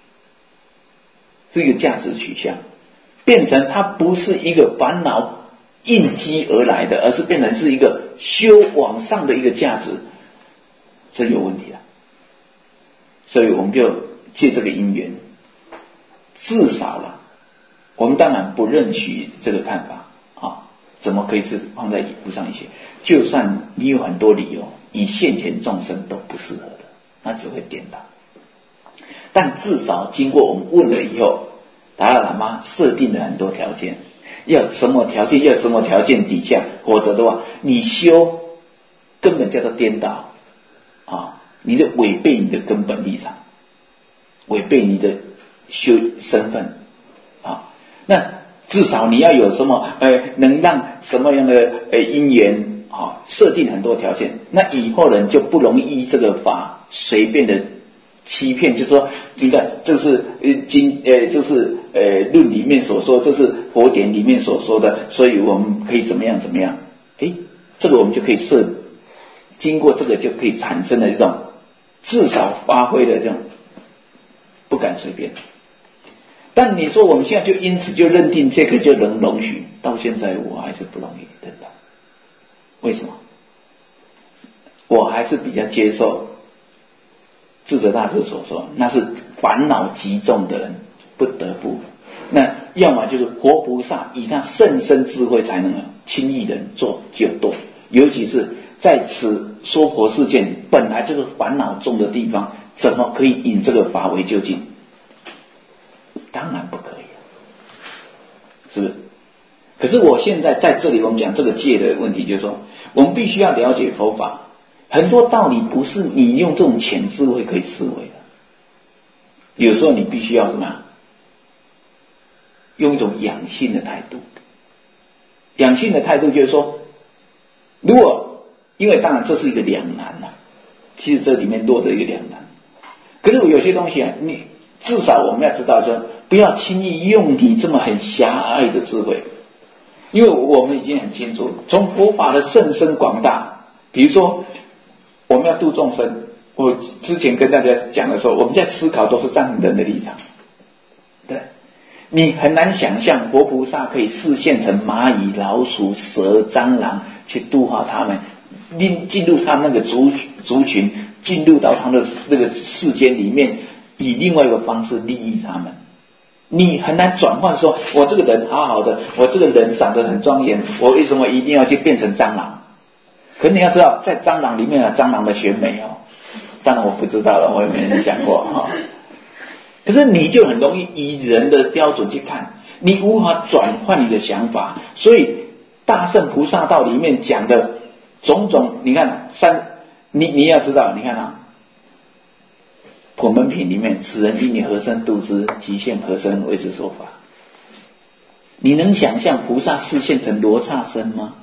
是一个价值取向，变成它不是一个烦恼应激而来的，而是变成是一个修往上的一个价值，这有问题了。所以我们就借这个因缘，至少了，我们当然不认许这个看法啊，怎么可以是放在无上一切？就算你有很多理由，以现前众生都不适合的，那只会颠倒。但至少经过我们问了以后，达赖喇嘛设定了很多条件，要什么条件，要什么条件底下，否则的话，你修根本叫做颠倒啊，你的违背你的根本立场，违背你的修身份啊，那至少你要有什么呃，能让什么样的呃因缘啊，设定很多条件，那以后人就不容易依这个法随便的欺骗，就是说，你看这是呃经呃这是呃论里面所说，这是佛典里面所说的，所以我们可以怎么样怎么样？哎，这个我们就可以设，经过这个就可以产生的这种至少发挥的这种不敢随便。但你说我们现在就因此就认定这个就能容许，到现在我还是不容易认同。为什么？我还是比较接受智者大师所说，那是烦恼极重的人不得不，那要么就是活菩萨以他甚深智慧才能轻易人做就多，尤其是在此娑婆世界本来就是烦恼重的地方，怎么可以引这个法为究竟？当然不可以，是不是？可是我现在在这里我们讲这个戒的问题，就是说我们必须要了解佛法，很多道理不是你用这种浅智慧可以思维的，有时候你必须要什么样？用一种养性的态度。养性的态度就是说，如果因为当然这是一个两难啊，其实这里面落着一个两难。可是有些东西啊，你至少我们要知道说，不要轻易用你这么很狭隘的智慧，因为我们已经很清楚，从佛法的甚深广大，比如说我们要度众生，我之前跟大家讲的时候，我们在思考都是站人的立场，对，你很难想象佛菩萨可以示现成蚂蚁、老鼠、蛇、蟑螂去度化他们，进入他们那个族族群，进入到他们的那个世间里面，以另外一个方式利益他们。你很难转换说，我这个人好好的，我这个人长得很庄严，我为什么一定要去变成蟑螂？可是你要知道，在蟑螂里面有蟑螂的选美哦，当然我不知道了，我也没人想过哈、哦。可是你就很容易以人的标准去看，你无法转换你的想法，所以大乘菩萨道里面讲的种种，你看三，你你要知道，你看啊。普门品里面，此人因你何身度之，即现何身为之说法。你能想象菩萨示现成罗刹身吗？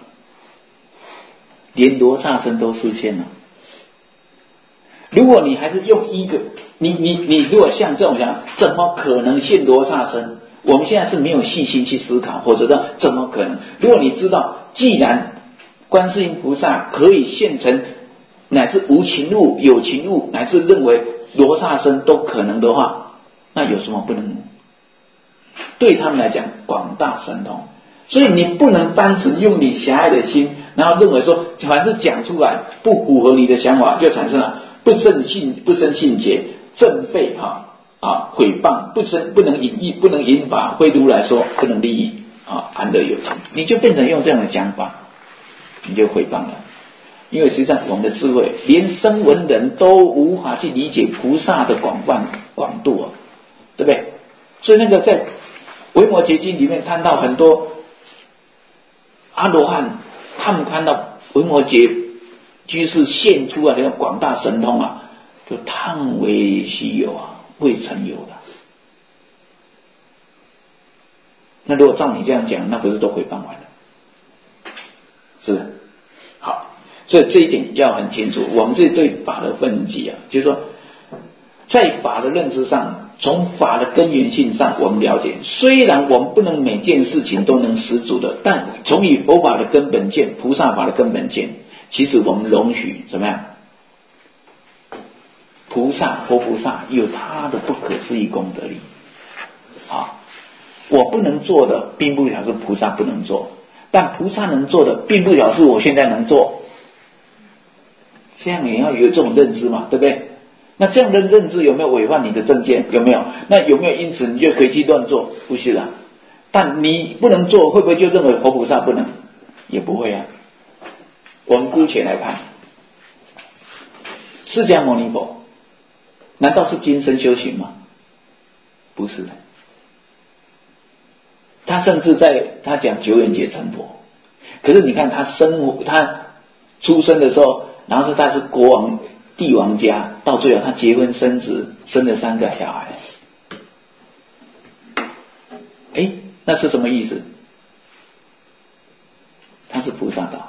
连罗刹身都示现了。如果你还是用一个，你你你如果像这种想，怎么可能现罗刹身？我们现在是没有细心去思考，或者说怎么可能？如果你知道，既然观世音菩萨可以现成，乃至无情物、有情物，乃至认为罗刹身都可能的话，那有什么不能？对他们来讲，广大神通，所以你不能单纯用你狭隘的心，然后认为说，凡是讲出来不符合你的想法，就产生了不生信、不生信解、正背哈啊毁谤，不是不能引义，不能引法，非如来说不能利益啊，安乐有情，你就变成用这样的讲法，你就毁谤了。因为实际上我们的智慧，连声闻人都无法去理解菩萨的广泛广度啊，对不对？所以那个在维摩诘经里面谈到很多阿罗汉，他们看到维摩诘居士现出来的广大神通啊，就叹为稀有啊，未曾有的。那如果照你这样讲，那不是都毁谤完了？是不是？好。所以这一点要很清楚，我们这对法的分级啊，就是说，在法的认知上，从法的根源性上，我们了解，虽然我们不能每件事情都能十足的，但从以佛法的根本见、菩萨法的根本见，其实我们容许怎么样？菩萨、活菩萨有他的不可思议功德力啊，我不能做的，并不表示菩萨不能做，但菩萨能做的，并不表示我现在能做。这样也要有这种认知嘛，对不对？那这样的认知有没有违反你的正见？有没有？那有没有因此你就可以去乱做？不是的。但你不能做，会不会就认为活菩萨不能？也不会啊。我们姑且来看，释迦牟尼佛，难道是今生修行吗？不是的。他甚至在他讲九眼劫成佛，可是你看他生活，他出生的时候。然后是他是国王帝王家，到最后他结婚生子，生了三个小孩。哎，那是什么意思？他是菩萨道，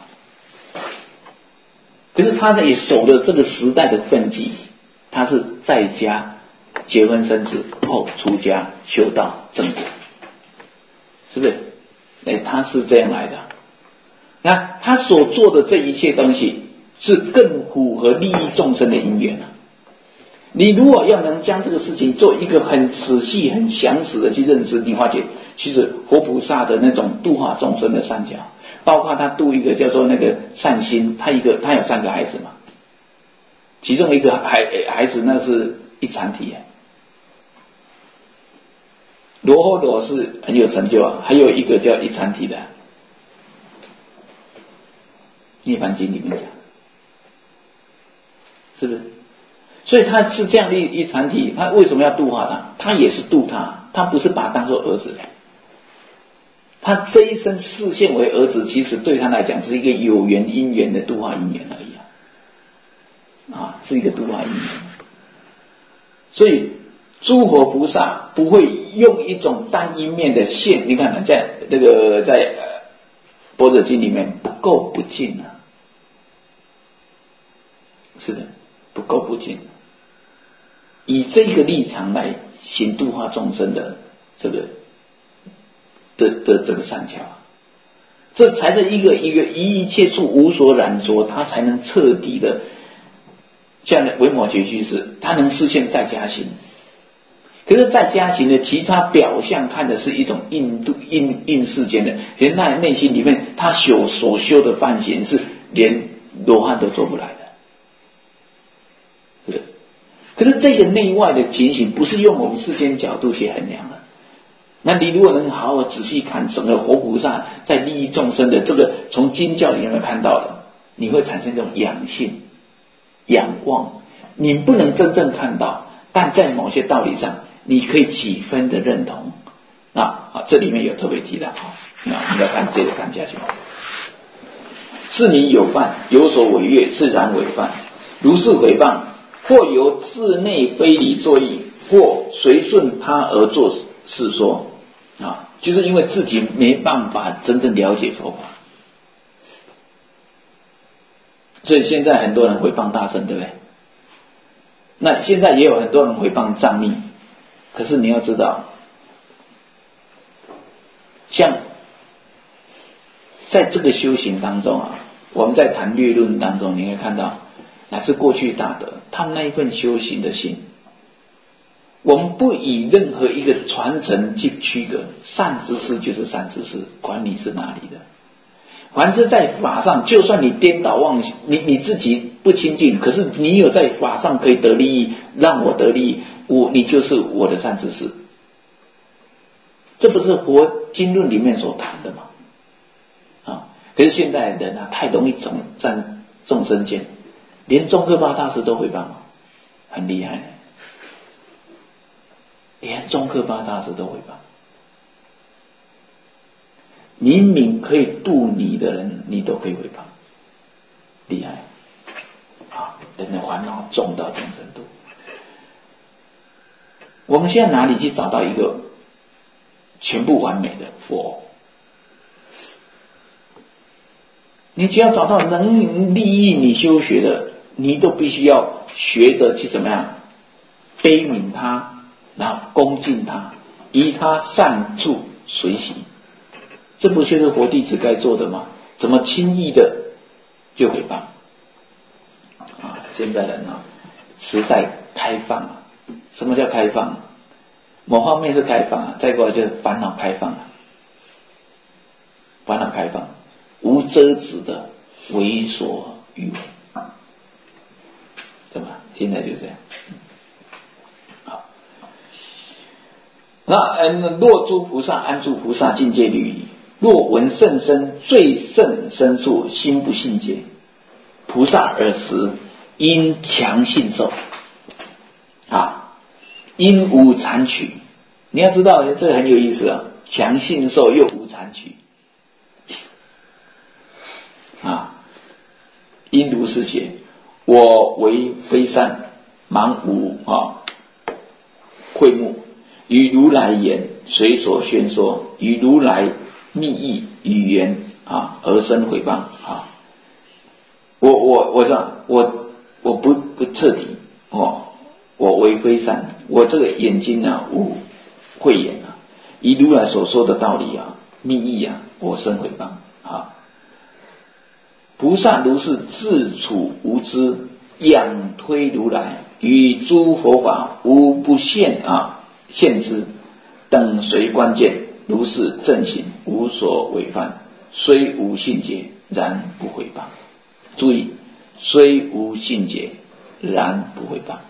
可是他也守了这个时代的分际，他是在家结婚生子后出家修道正果，是不是？哎，他是这样来的。那他所做的这一切东西，是更符合利益众生的因缘啊！你如果要能将这个事情做一个很仔细、很详实的去认知，你发觉其实活菩萨的那种度化众生的善巧，包括他度一个叫做那个善心，他一个他有三个孩子嘛，其中一个孩孩子那是一禅体啊，罗睺罗是很有成就啊，还有一个叫一禅体的，涅槃经里面讲。是不是？所以他是这样的一禅体，他为什么要度化他？他也是度他，他不是把他当作儿子的。他这一生视现为儿子，其实对他来讲是一个有缘因缘的度化因缘而已啊，啊，是一个度化因缘。所以诸佛菩萨不会用一种单一面的现，你看在这个在般若经里面不垢不净啊，是的。不垢不净，以这个立场来行度化众生的这个的的这个善巧，这才是一个一个一一切处无所染着，他才能彻底的，像维摩诘居士，他能实现在家行。可是在家行的其他表象看的是一种印度印印世间的，其实那内心里面他修所修的梵行是连罗汉都做不来的。是的，可是这个内外的情形不是用我们世间角度去衡量的。那你如果能好好仔细看整个活菩萨在利益众生的这个，从经教里面看到的，你会产生这种仰性、仰望。你不能真正看到，但在某些道理上，你可以几分的认同。那啊，这里面有特别提到，那我们来看接着看下去。是你有犯，有所违越，自然违犯。如是诽谤，或由自内非理作意，或随顺他而作是说啊，就是因为自己没办法真正了解佛法，所以现在很多人诽谤大乘，对不对？那现在也有很多人诽谤藏密，可是你要知道，像在这个修行当中啊，我们在谈略论当中，你会看到乃是过去大德他们那一份修行的心，我们不以任何一个传承去区隔，善知识就是善知识，管你是哪里的。凡是在法上，就算你颠倒妄想，你你自己不清净，可是你有在法上可以得利益，让我得利益， 我你就是我的善知识。这不是佛经论里面所谈的吗？啊，可是现在人啊太容易总占众生见，连宗喀巴大师都毁谤，很厉害，连宗喀巴大师都毁谤。明明可以度你的人，你都可以毁谤，厉害啊！人的烦恼重到这种程度。我们现在哪里去找到一个全部完美的佛？你只要找到能利益你修学的，你都必须要学着去怎么样悲悯他，然后恭敬他，依他善处随喜。这不就是佛弟子该做的吗？怎么轻易的就诽谤啊？现在人啊，时代开放啊。什么叫开放？某方面是开放啊，再过来就是烦恼开放啊。烦恼开放，无遮止的为所欲为，对吧？现在就这样。好，那嗯，若诸菩萨安住菩萨境界里，若闻甚深最胜深处，心不信解，菩萨尔时应强信受啊，因无残取。你要知道这个很有意思啊，强信受又无残取啊。因如是解，我为非善，盲无啊慧目，与如来言，随所宣说，与如来密意语言啊，而生毁谤啊！我我我说我我不不彻底哦，我为非善，我这个眼睛啊无慧眼啊，以如来所说的道理啊，密意啊，我生毁谤啊！菩萨如是自处无知，仰推如来，与诸佛法无不现啊现之，等随关键。如是正行，无所违犯，虽无信解，然不毁谤。注意，虽无信解，然不毁谤。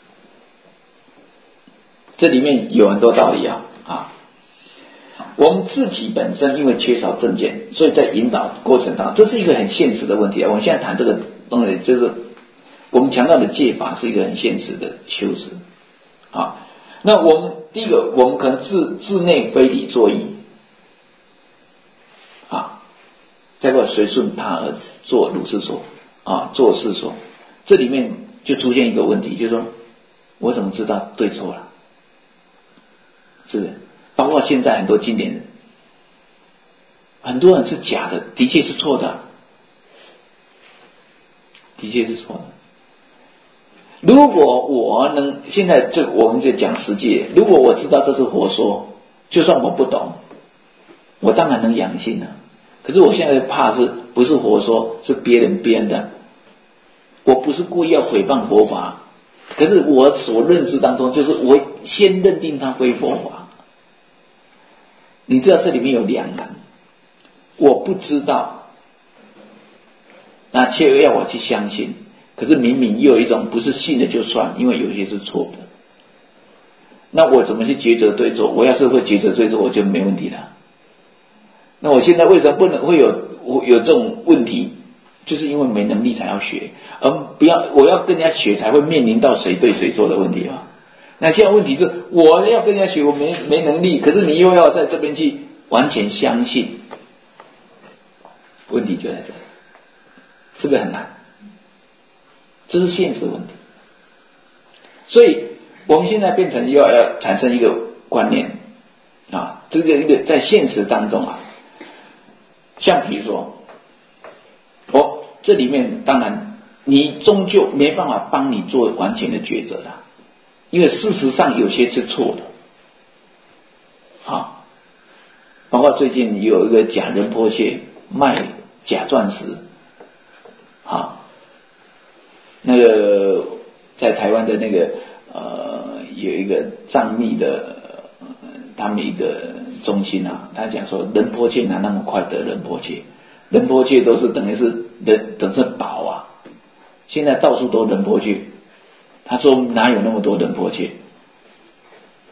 这里面有很多道理啊啊！我们自己本身因为缺少正见，所以在引导过程当中，这是一个很现实的问题啊。我们现在谈这个东西，就是我们强调的戒法是一个很现实的修持啊。那我们第一个，我们可能自自内非理作意啊，再过随顺他而做如是说啊，做是说，这里面就出现一个问题，就是说我怎么知道对错了？是不是？包括现在很多经典，很多人是假的，的确是错的，的确是错的。如果我能现在这我们就讲实际，如果我知道这是佛说，就算我不懂，我当然能养性了。可是我现在怕是不是佛说，是别人编的。我不是故意要诽谤佛法，可是我所认识当中，就是我先认定它为佛法。你知道这里面有两难，我不知道，那却要我去相信。可是明明又有一种不是信的就算，因为有些是错的。那我怎么去抉择对错？我要是会抉择对错，我就没问题了。那我现在为什么不能会有有这种问题？就是因为没能力才要学，而不要我要跟人家学才会面临到谁对谁错的问题啊。那现在问题是我要跟人家学，我没没能力，可是你又要在这边去完全相信，问题就在这里，是不是很难？这是现实问题。所以我们现在变成又要产生一个观念啊，这个一个在现实当中啊，像比如说哦，这里面当然你终究没办法帮你做完全的抉择了，因为事实上有些是错的啊，包括最近有一个假仁波切卖假钻石啊，那个在台湾的那个呃有一个藏密的、呃、他们一个中心啊，他讲说仁波切哪那么快得仁波切，仁波切都是等于是人等是宝啊，现在到处都仁波切，他说哪有那么多仁波切？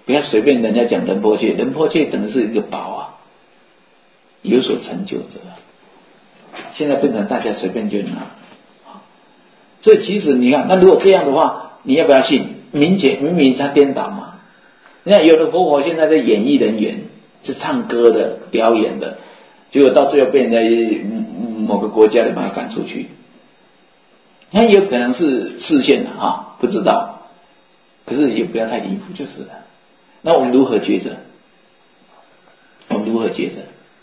不要随便人家讲仁波切，仁波切等于是一个宝啊，有所成就者。现在变成大家随便就拿，所以其实你看，那如果这样的话，你要不要信？明显明明他颠倒嘛。你看有的活佛现在在演艺人员，是唱歌的、表演的，结果到最后被人家某个国家的把他赶出去。那也有可能是视线的啊，不知道。可是也不要太离谱就是了。那我们如何抉择？我们如何抉择？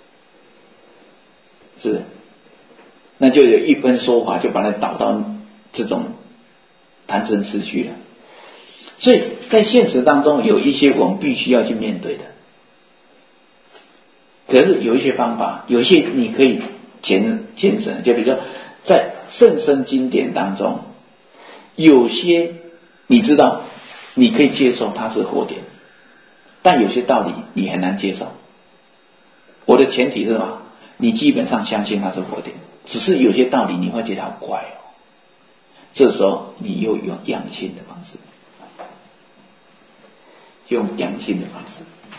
是不是？那就有一分说法就把它导到这种贪嗔痴去了。所以在现实当中有一些我们必须要去面对的，可是有一些方法，有一些你可以减减省，就比如说在圣僧经典当中，有些你知道你可以接受它是佛典，但有些道理你很难接受。我的前提是什么？你基本上相信它是佛典，只是有些道理你会觉得好怪哦，这时候你又用养性的方式，用养性的方式，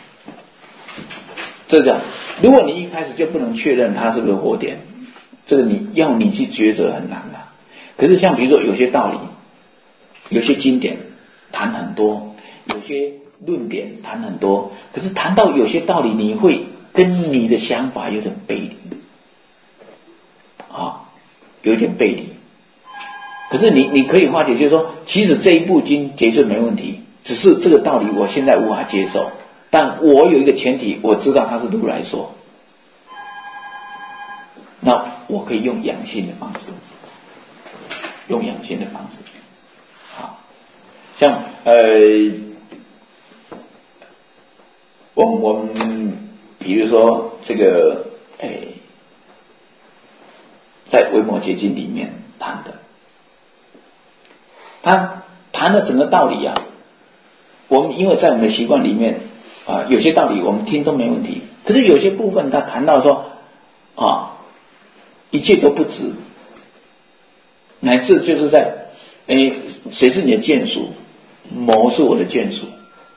这样，如果你一开始就不能确认它是不是佛典，这个你要你去抉择很难的。可是像比如说有些道理，有些经典谈很多，有些论点谈很多，可是谈到有些道理，你会跟你的想法有点背离，啊，有点背离。可是你你可以化解，就是说，其实这一部经解释没问题，只是这个道理我现在无法接受，但我有一个前提，我知道它是如来说，那我可以用养性的方式，用养性的方式，好，像呃，我们我们比如说这个，哎，在维摩诘经里面谈的。他谈了整个道理啊，我们因为在我们的习惯里面啊，有些道理我们听都没问题，可是有些部分他谈到说啊，一切都不值，乃至就是在诶，谁是你的眷属？魔是我的眷属。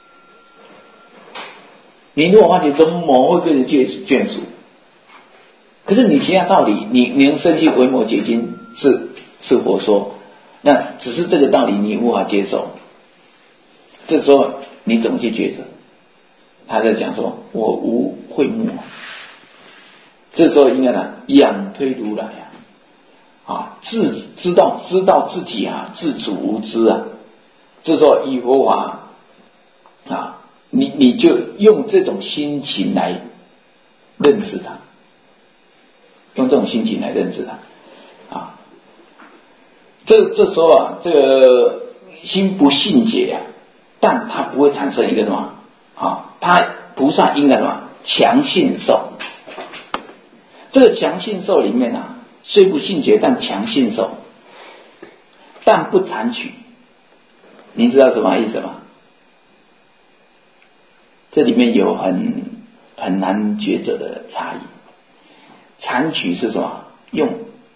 你如果发觉中魔会跟你眷眷属，可是你其他道理，你你能生气维摩诘经是是佛说。那只是这个道理你无法接受，这时候你怎么去抉择？他在讲说我无慧目，这时候应该呢仰推如来啊，啊自知道知道自己啊自处无知啊，这时候以佛法啊，你你就用这种心情来认识它，用这种心情来认识它啊。这这时候啊，这个心不信解啊，但它不会产生一个什么啊？它菩萨应该什么？强信受。这个强信受里面啊，虽不信解，但强信受，但不残取。你知道什么意思吗？这里面有很很难抉择的差异。残取是什么？用。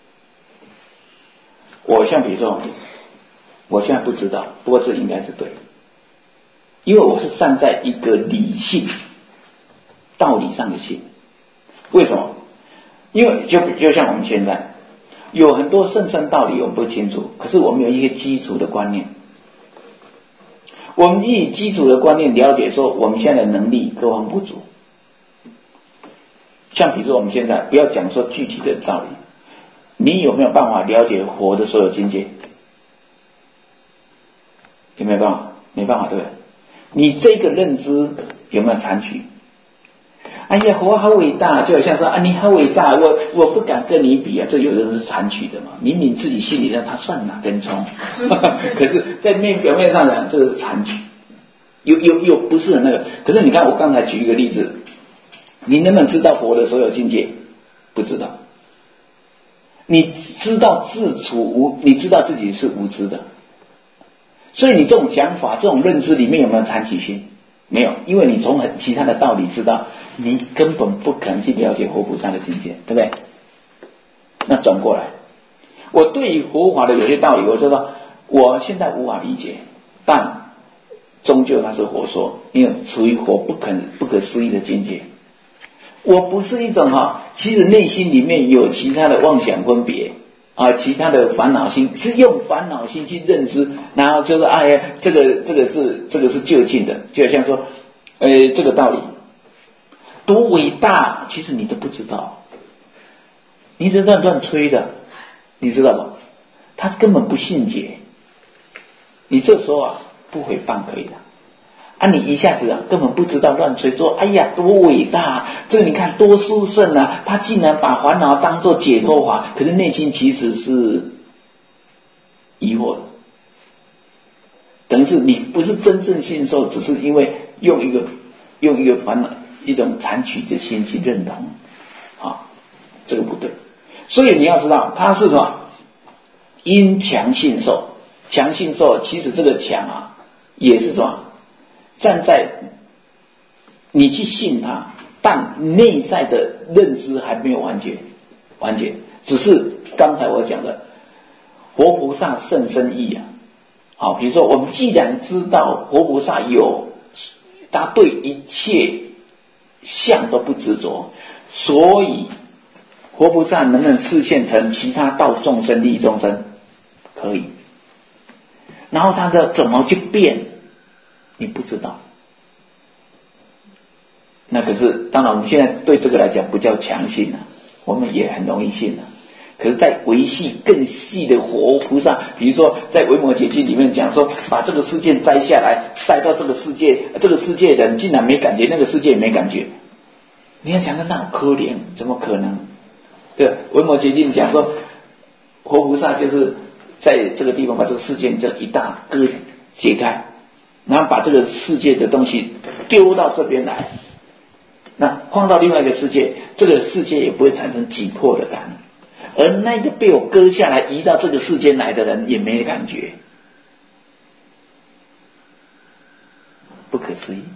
我像比如说，我现在不知道，不过这应该是对，因为我是站在一个理性、道理上的信。为什么？因为就就像我们现在有很多甚深道理我们不清楚，可是我们有一些基础的观念，我们以基础的观念了解说我们现在的能力各方不足。像比如说我们现在不要讲说具体的道理。你有没有办法了解佛的所有境界？有没有办法？没办法，对不对？你这个认知有没有残取？哎呀，佛好伟大，就好像说啊，你好伟大，我我不敢跟你比啊，这有的人是残取的嘛。明明自己心里上他算哪根葱，可是在面表面上讲这是残取，又又又不是很那个。可是你看我刚才举一个例子，你能不能知道佛的所有境界？不知道。你知道自处无，你知道自己是无知的，所以你这种想法、这种认知里面有没有残取心？没有，因为你从很其他的道理知道，你根本不可能去了解佛菩萨的境界，对不对？那转过来，我对于佛法的有些道理，我就说我现在无法理解，但终究它是活说，因为处于活不可不可思议的境界。我不是一种哈，其实内心里面有其他的妄想分别啊，其他的烦恼心，是用烦恼心去认知，然后就说哎呀，这个这个是这个是就近的，就好像说，呃，这个道理多伟大，其实你都不知道，你是乱乱吹的，你知道吗？他根本不信解，你这时候啊不诽谤可以的。啊，你一下子啊根本不知道乱吹，说哎呀多伟大啊，这个你看多殊胜啊，他竟然把烦恼当作解脱法，可是内心其实是疑惑的，等于是你不是真正信受，只是因为用一个用一个烦恼一种残取的心去认同啊，这个不对。所以你要知道它是什么，因强信受，强信受其实这个强啊也是什么，站在你去信他，但内在的认知还没有完结，完结，只是刚才我讲的活菩萨甚深义啊。好，比如说我们既然知道活菩萨有，他对一切相都不执着，所以活菩萨能不能示现成其他道众生利益众生？可以。然后他的怎么去变？你不知道。那可是当然我们现在对这个来讲不叫强信啊，我们也很容易信啊。可是在维系更细的活菩萨，比如说在维摩诘经里面讲说，把这个世界摘下来塞到这个世界，这个世界人竟然没感觉，那个世界也没感觉，你要想到那可怜，怎么可能？对，维摩诘经讲说活菩萨就是在这个地方把这个世界这一大割解开，然后把这个世界的东西丢到这边来，那放到另外一个世界，这个世界也不会产生紧迫的感，而那个被我割下来移到这个世间来的人也没感觉，不可思议。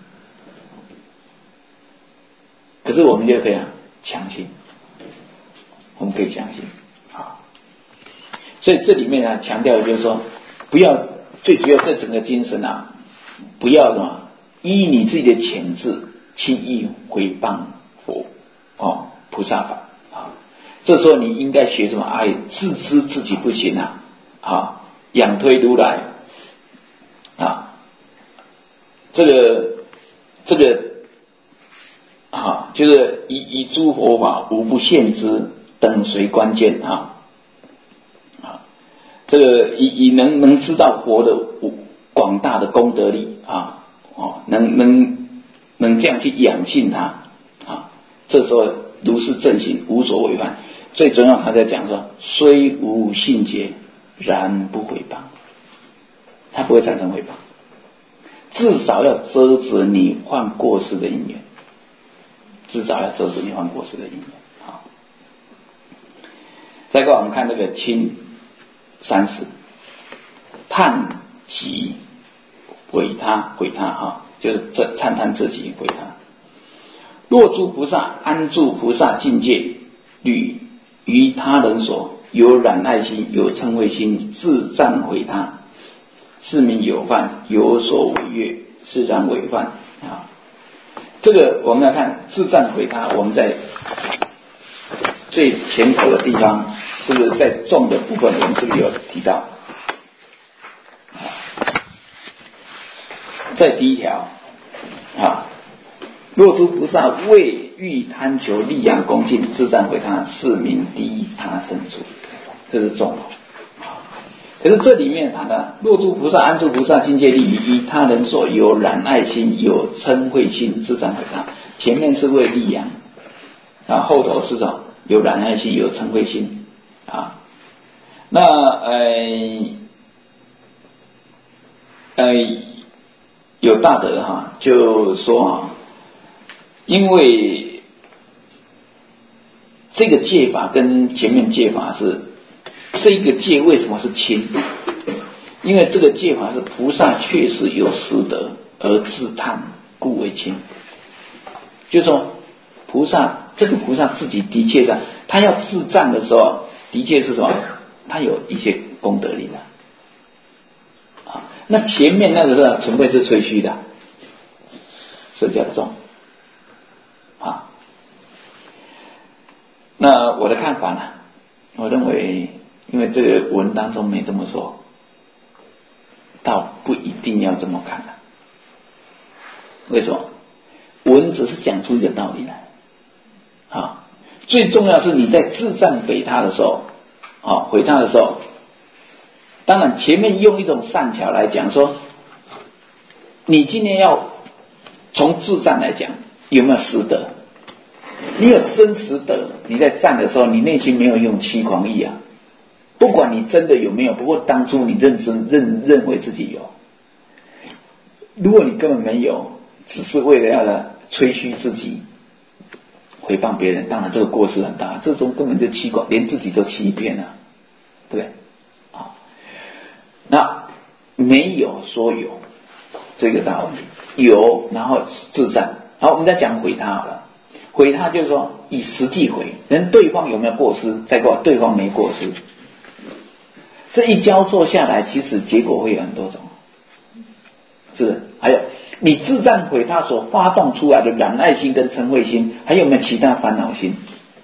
可是我们就可以啊强信，我们可以相信啊。所以这里面啊强调的就是说，不要最主要这整个精神啊，不要什么依你自己的潜质轻易诽谤佛哦菩萨法啊。这时候你应该学什么？哎，自知自己不行啊，啊，仰推如来啊，这个这个啊，就是以以诸佛法无不现之，等随关键啊啊，这个以以能能知道佛的广大的功德力啊，哦，能能能这样去仰信他啊，这时候如是正行，无所违犯。最重要，他在讲说，虽无信解，然不诽谤，他不会产生诽谤，至少要遮止你犯过失的因缘，至少要遮止你犯过失的因缘。好，再过来我们看这个亲三十，叹己毁他，毁他哈，就是这찬叹自己毁他。若诸菩萨安住菩萨境界，屡于他人所有染爱心，有嗔恚心，自赞毁他，是名有犯，有所违越，是然违犯啊。这个我们来看自赞毁他，我们在最前头的地方，是不是在重的部分我们这里有提到？在第一条啊，若诸菩萨为欲贪求利养恭敬，自赞毁他，是名低他身处，这是重。可是这里面谈的，若诸菩萨安住菩萨境界利于依他人所有染爱心，有嗔恚心，自赞毁他。前面是为利养，啊，后头是什么？有染爱心，有嗔恚心啊。那呃呃有大德哈就说啊，因为这个戒法跟前面戒法是，这个戒为什么是轻？因为这个戒法是菩萨确实有实德而自叹，故为轻。就是说菩萨这个菩萨自己的确是他要自赞的时候，的确是什么？他有一些功德力的啊。 那前面那个是纯粹是吹嘘的，是叫重啊。那我的看法呢，我认为因为这个文当中没这么说，倒不一定要这么看了。为什么？文只是讲出一个道理来啊，最重要是你在自赞毁他的时候啊，毁他的时候，当然前面用一种善巧来讲说，你今天要从自赞来讲有没有实德，你有真实德，你在赞的时候你内心没有用欺狂意啊，不管你真的有没有，不过当初你认真认认为自己有，如果你根本没有，只是为了要来吹嘘自己诽谤别人，当然这个过失很大，这种根本就欺狂，连自己都欺骗了，对不对啊？那没有说有这个道理，有然后自赞。好，我们再讲毁他好了。毁他就是说以实际毁，人对方有没有过失，再过来对方没过失，这一交错下来，其实结果会有很多种，是不是？还有你自赞毁他所发动出来的染爱心跟嗔恚心，还有没有其他烦恼心？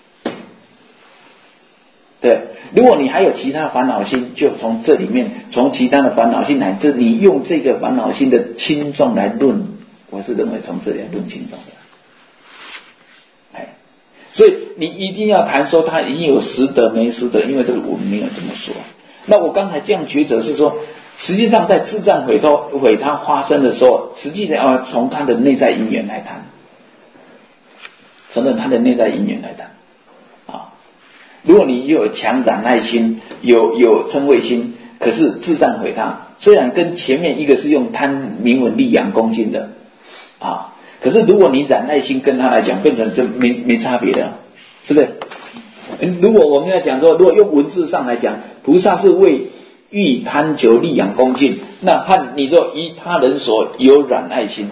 对，如果你还有其他烦恼心，就从这里面，从其他的烦恼心乃至你用这个烦恼心的轻重来论，我是认为从这里来论轻重的。哎，所以你一定要谈说他已经有实德没实德，因为这个我们没有这么说。那我刚才这样抉择是说，实际上在自赞毁他毁他发生的时候，实际上要从他的内在因缘来谈，从他的内在因缘来谈啊。如果你有强染爱心，有有嗔恚心，可是自赞毁他，虽然跟前面一个是用贪名闻利养恭敬的啊，可是如果你染爱心跟他来讲，变成就没没差别的，是不是？如果我们要讲说，如果用文字上来讲，菩萨是为欲贪求利养恭敬，那和你说依他人所有染爱心，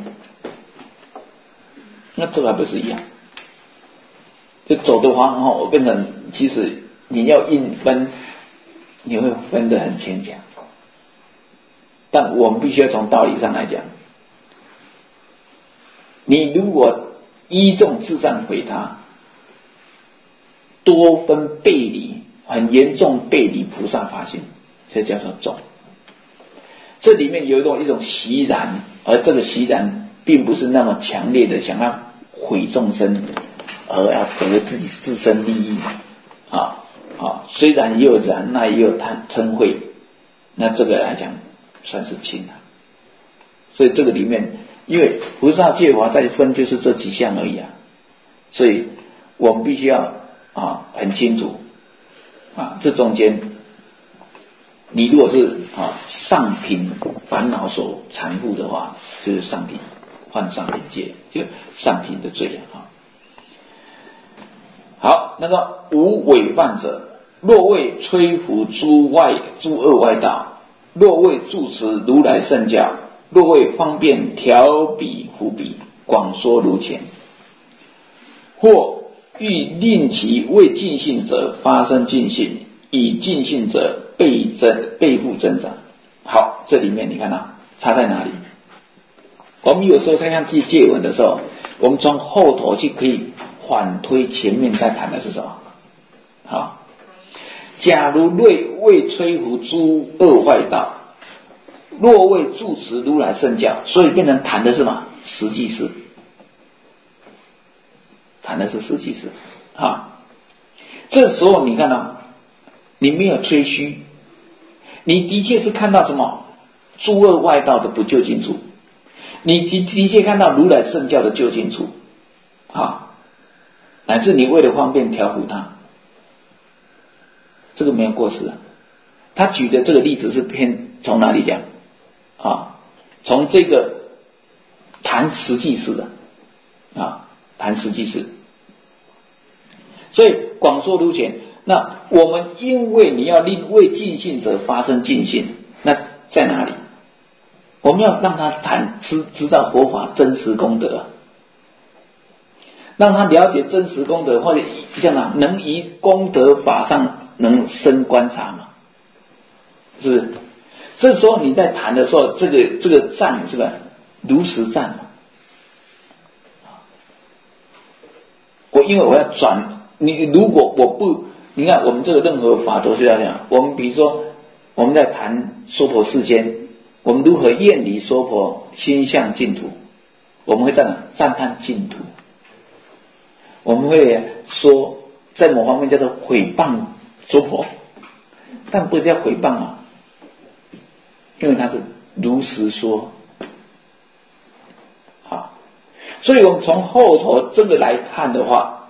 那这还不是一样？就走的话哦，变成其实你要硬分，你会分得很牵强。但我们必须要从道理上来讲，你如果依这种自赞毁他，多分背离，很严重背离菩萨法性，这叫做重。这里面有一种一种习然，而这个习然并不是那么强烈的想要毁众生，而要得自己自身利益啊啊！虽然也有染爱，也有贪嗔恚，那这个来讲算是轻了。所以这个里面，因为菩萨戒法再分就是这几项而已啊，所以我们必须要啊很清楚啊，这中间你如果是啊上品烦恼所缠缚的话，就是上品犯上品戒，就上品的罪啊。好，那个无违犯者，若为摧伏诸外诸恶外道，若为住持如来圣教，若为方便调彼伏彼，广说如前，或欲令其未尽信者发生尽信，以尽信者倍增倍复增长。好，这里面你看到差在哪里？我们有时候在看自己戒文的时候，我们从后头去可以反推前面在谈的是什么？好，假如未未摧伏诸恶外道，若为住持如来圣教，所以变成谈的是什么？实际事，谈的是实际事啊。这时候你看到，你没有吹嘘，你的确是看到什么诸恶外道的不究竟处，你的确看到如来圣教的究竟处啊。乃至你为了方便调伏他，这个没有过失啊。他举的这个例子是偏从哪里讲啊？从这个谈实际事的啊，谈实际事。所以广说如前，那我们因为你要令为尽信者发生尽信，那在哪里？我们要让他谈知知道佛法真实功德，让他了解真实功德，或者这样啊，能以功德法上能生观察嘛？是不是？ 这时候你在谈的时候，这个这个赞是吧？如实赞嘛。我因为我要转你，如果我不，你看我们这个任何法都是要这样。我们比如说我们在谈娑婆世间，我们如何厌离娑婆，心向净土，我们会这样赞叹净土。我们会说在某方面叫做毁谤娑婆，但不是叫毁谤啊，因为它是如实说。好，所以我们从后头这个来看的话，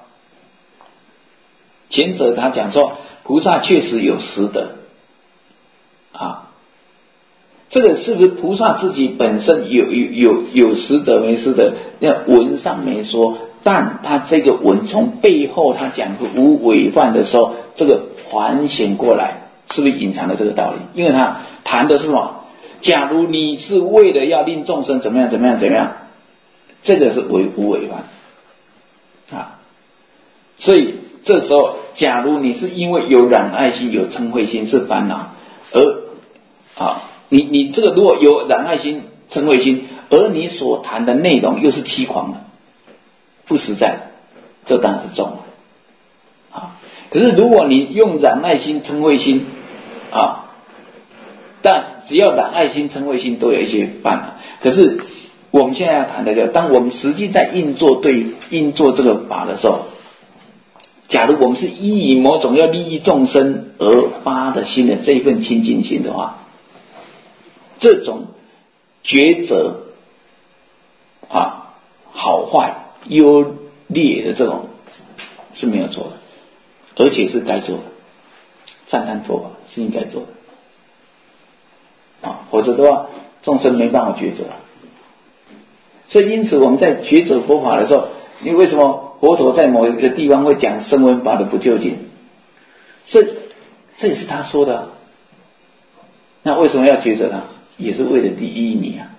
前者他讲说菩萨确实有实德啊，这个是不是菩萨自己本身有有有有实德没实德？那文上没说，但他这个文从背后他讲个无违犯的时候，这个环显过来，是不是隐藏了这个道理？因为他谈的是什么？假如你是为了要令众生怎么样怎么样怎么样，这个是违无违犯啊。所以这时候，假如你是因为有染爱心、有嗔恚心是烦恼，而啊，你你这个如果有染爱心、嗔恚心，而你所谈的内容又是欺狂的、不实在，这当然是重了啊。可是如果你用染爱心、嗔恚心啊，但只要染爱心、嗔恚心都有一些犯了。可是我们现在要谈的，就当我们实际在应做对应做这个法的时候，假如我们是依以某种要利益众生而发的心的这一份清净心的话，这种抉择啊，好坏优劣的这种是没有错的，而且是该做的，赞叹佛法是应该做的啊，否则的话众生没办法抉择。所以因此我们在抉择佛法的时候，你为什么佛陀在某一个地方会讲声闻法的不究竟？这这也是他说的。那为什么要抉择它？也是为了利益你啊，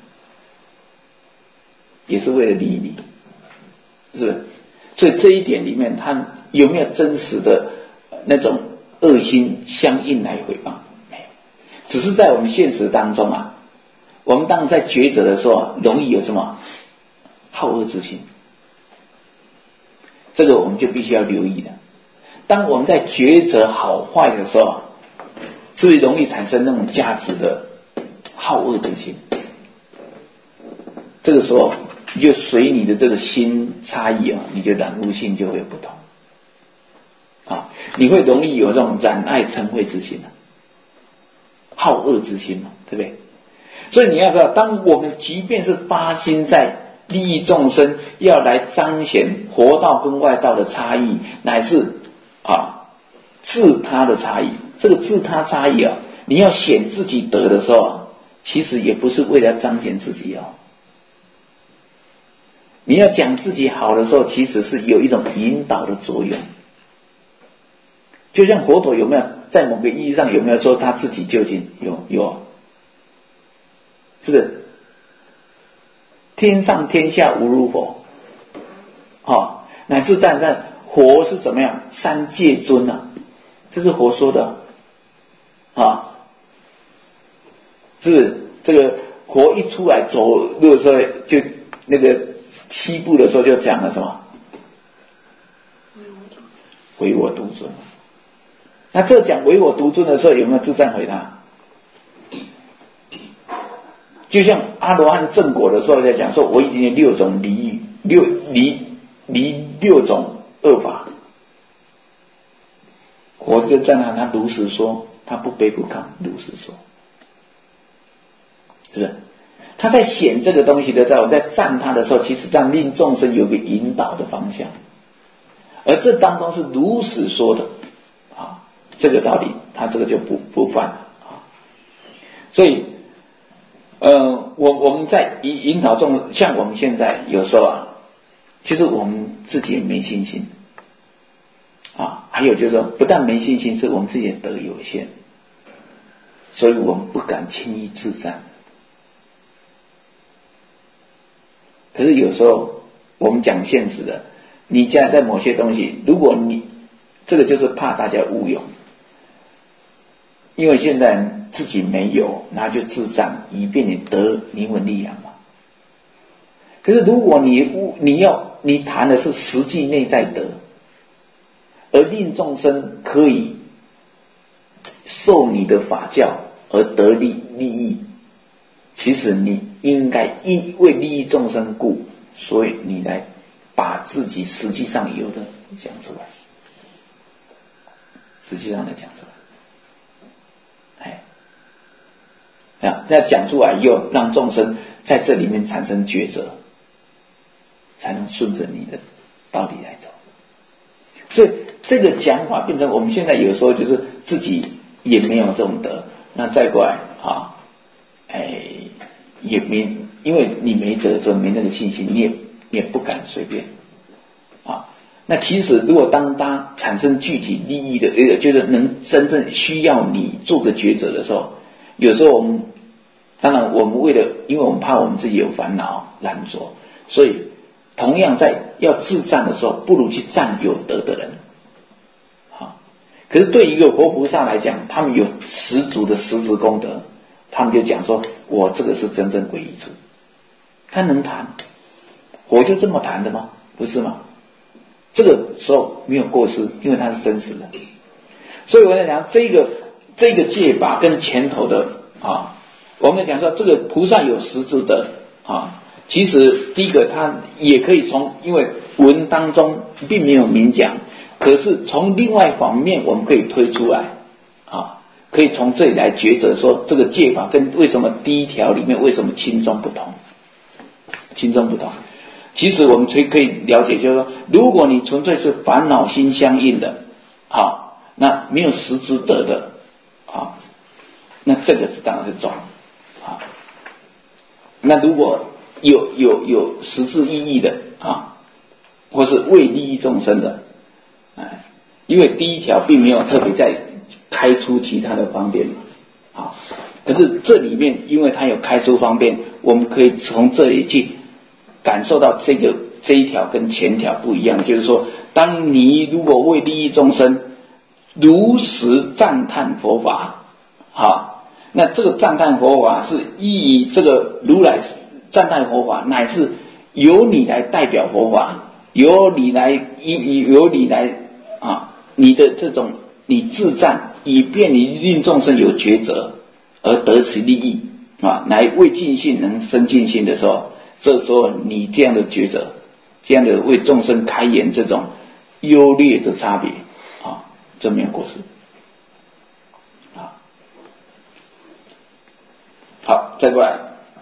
也是为了利益你，是不是？所以这一点里面，他有没有真实的那种恶心相应来诽谤？没有，只是在我们现实当中啊，我们当在抉择的时候，容易有什么好恶之心，这个我们就必须要留意的。当我们在抉择好坏的时候，是不是容易产生那种价值的好恶之心？这个时候你就随你的这个心差异啊，你就染污性就会有不同啊，你会容易有这种染爱嗔恚之心啊，好恶之心嘛，对不对？所以你要知道，当我们即便是发心在利益众生，要来彰显活道跟外道的差异，乃至啊自他的差异，这个自他差异啊，你要显自己得的时候啊，其实也不是为了彰显自己哦。你要讲自己好的时候，其实是有一种引导的作用。就像佛陀有没有在某个意义上有没有说他自己究竟有有？是不是？天上天下无如佛，哦，乃至在在佛是怎么样？三界尊啊，这是佛说的啊，是不是？这个佛一出来走路的时候，就那个七步的时候就讲了什么？唯我独尊。那这讲唯我独尊的时候，有没有自赞回他？就像阿罗汉正果的时候在讲说，我已经有六种离六离离六种恶法，我就赞叹他如实说，他不卑不亢，如实说，是不是？他在显这个东西的时候，我在赞他的时候，其实这样令众生有个引导的方向，而这当中是如实说的啊，这个道理他这个就不不犯了啊，所以。呃，我我们在引引导众，像我们现在有时候啊，其实我们自己也没信心啊，还有就是说，不但没信心，是我们自己的德有限，所以我们不敢轻易自赞。可是有时候我们讲现实的，你家在某些东西，如果你这个就是怕大家误用， 因为现在自己没有，那就自障，以便你得灵魂力量嘛。可是如果你你要你谈的是实际内在德，而令众生可以受你的法教而得利利益，其实你应该一为利益众生故，所以你来把自己实际上有的讲出来，实际上的讲出来，哎，啊，那讲出来以后，让众生在这里面产生抉择，才能顺着你的道理来走。所以这个讲法变成我们现在有时候就是自己也没有这种德，那再过来啊，哎，也没，因为你没德的时候没那个信心，你也也不敢随便啊。那其实如果当他产生具体利益的，呃，就是能真正需要你做个抉择的时候，有时候我们当然我们为了，因为我们怕我们自己有烦恼懒惰，所以同样在要自赞的时候，不如去赞有德的人。好，可是对一个活菩萨来讲，他们有十足的实质功德，他们就讲说，我这个是真正皈依处。他能谈，我就这么谈的吗？不是吗？这个时候没有过失，因为它是真实的。所以我在讲这个这个戒法跟前头的啊，我们讲说这个菩萨有实质的啊。其实第一个他也可以从，因为文当中并没有明讲，可是从另外方面我们可以推出来啊，可以从这里来抉择说这个戒法跟为什么第一条里面为什么轻重不同，轻重不同。其实我们可以了解，就是说，如果你纯粹是烦恼心相应的，好，那没有实质德的，啊，那这个当然是重，啊，那如果有有有实质意义的啊，或是为利益众生的，哎，因为第一条并没有特别在开出其他的方便啊，可是这里面因为它有开出方便，我们可以从这里去感受到这个这一条跟前条不一样，就是说，当你如果为利益众生，如实赞叹佛法，好，那这个赞叹佛法是依这个如来赞叹佛法，乃是由你来代表佛法，由你来以由你来啊，你的这种你自赞，以便你令众生有抉择而得其利益啊，来为尽性能生尽性的时候。这时候你这样的抉择，这样的为众生开言，这种优劣的差别啊，这没有过失啊。好，再过来，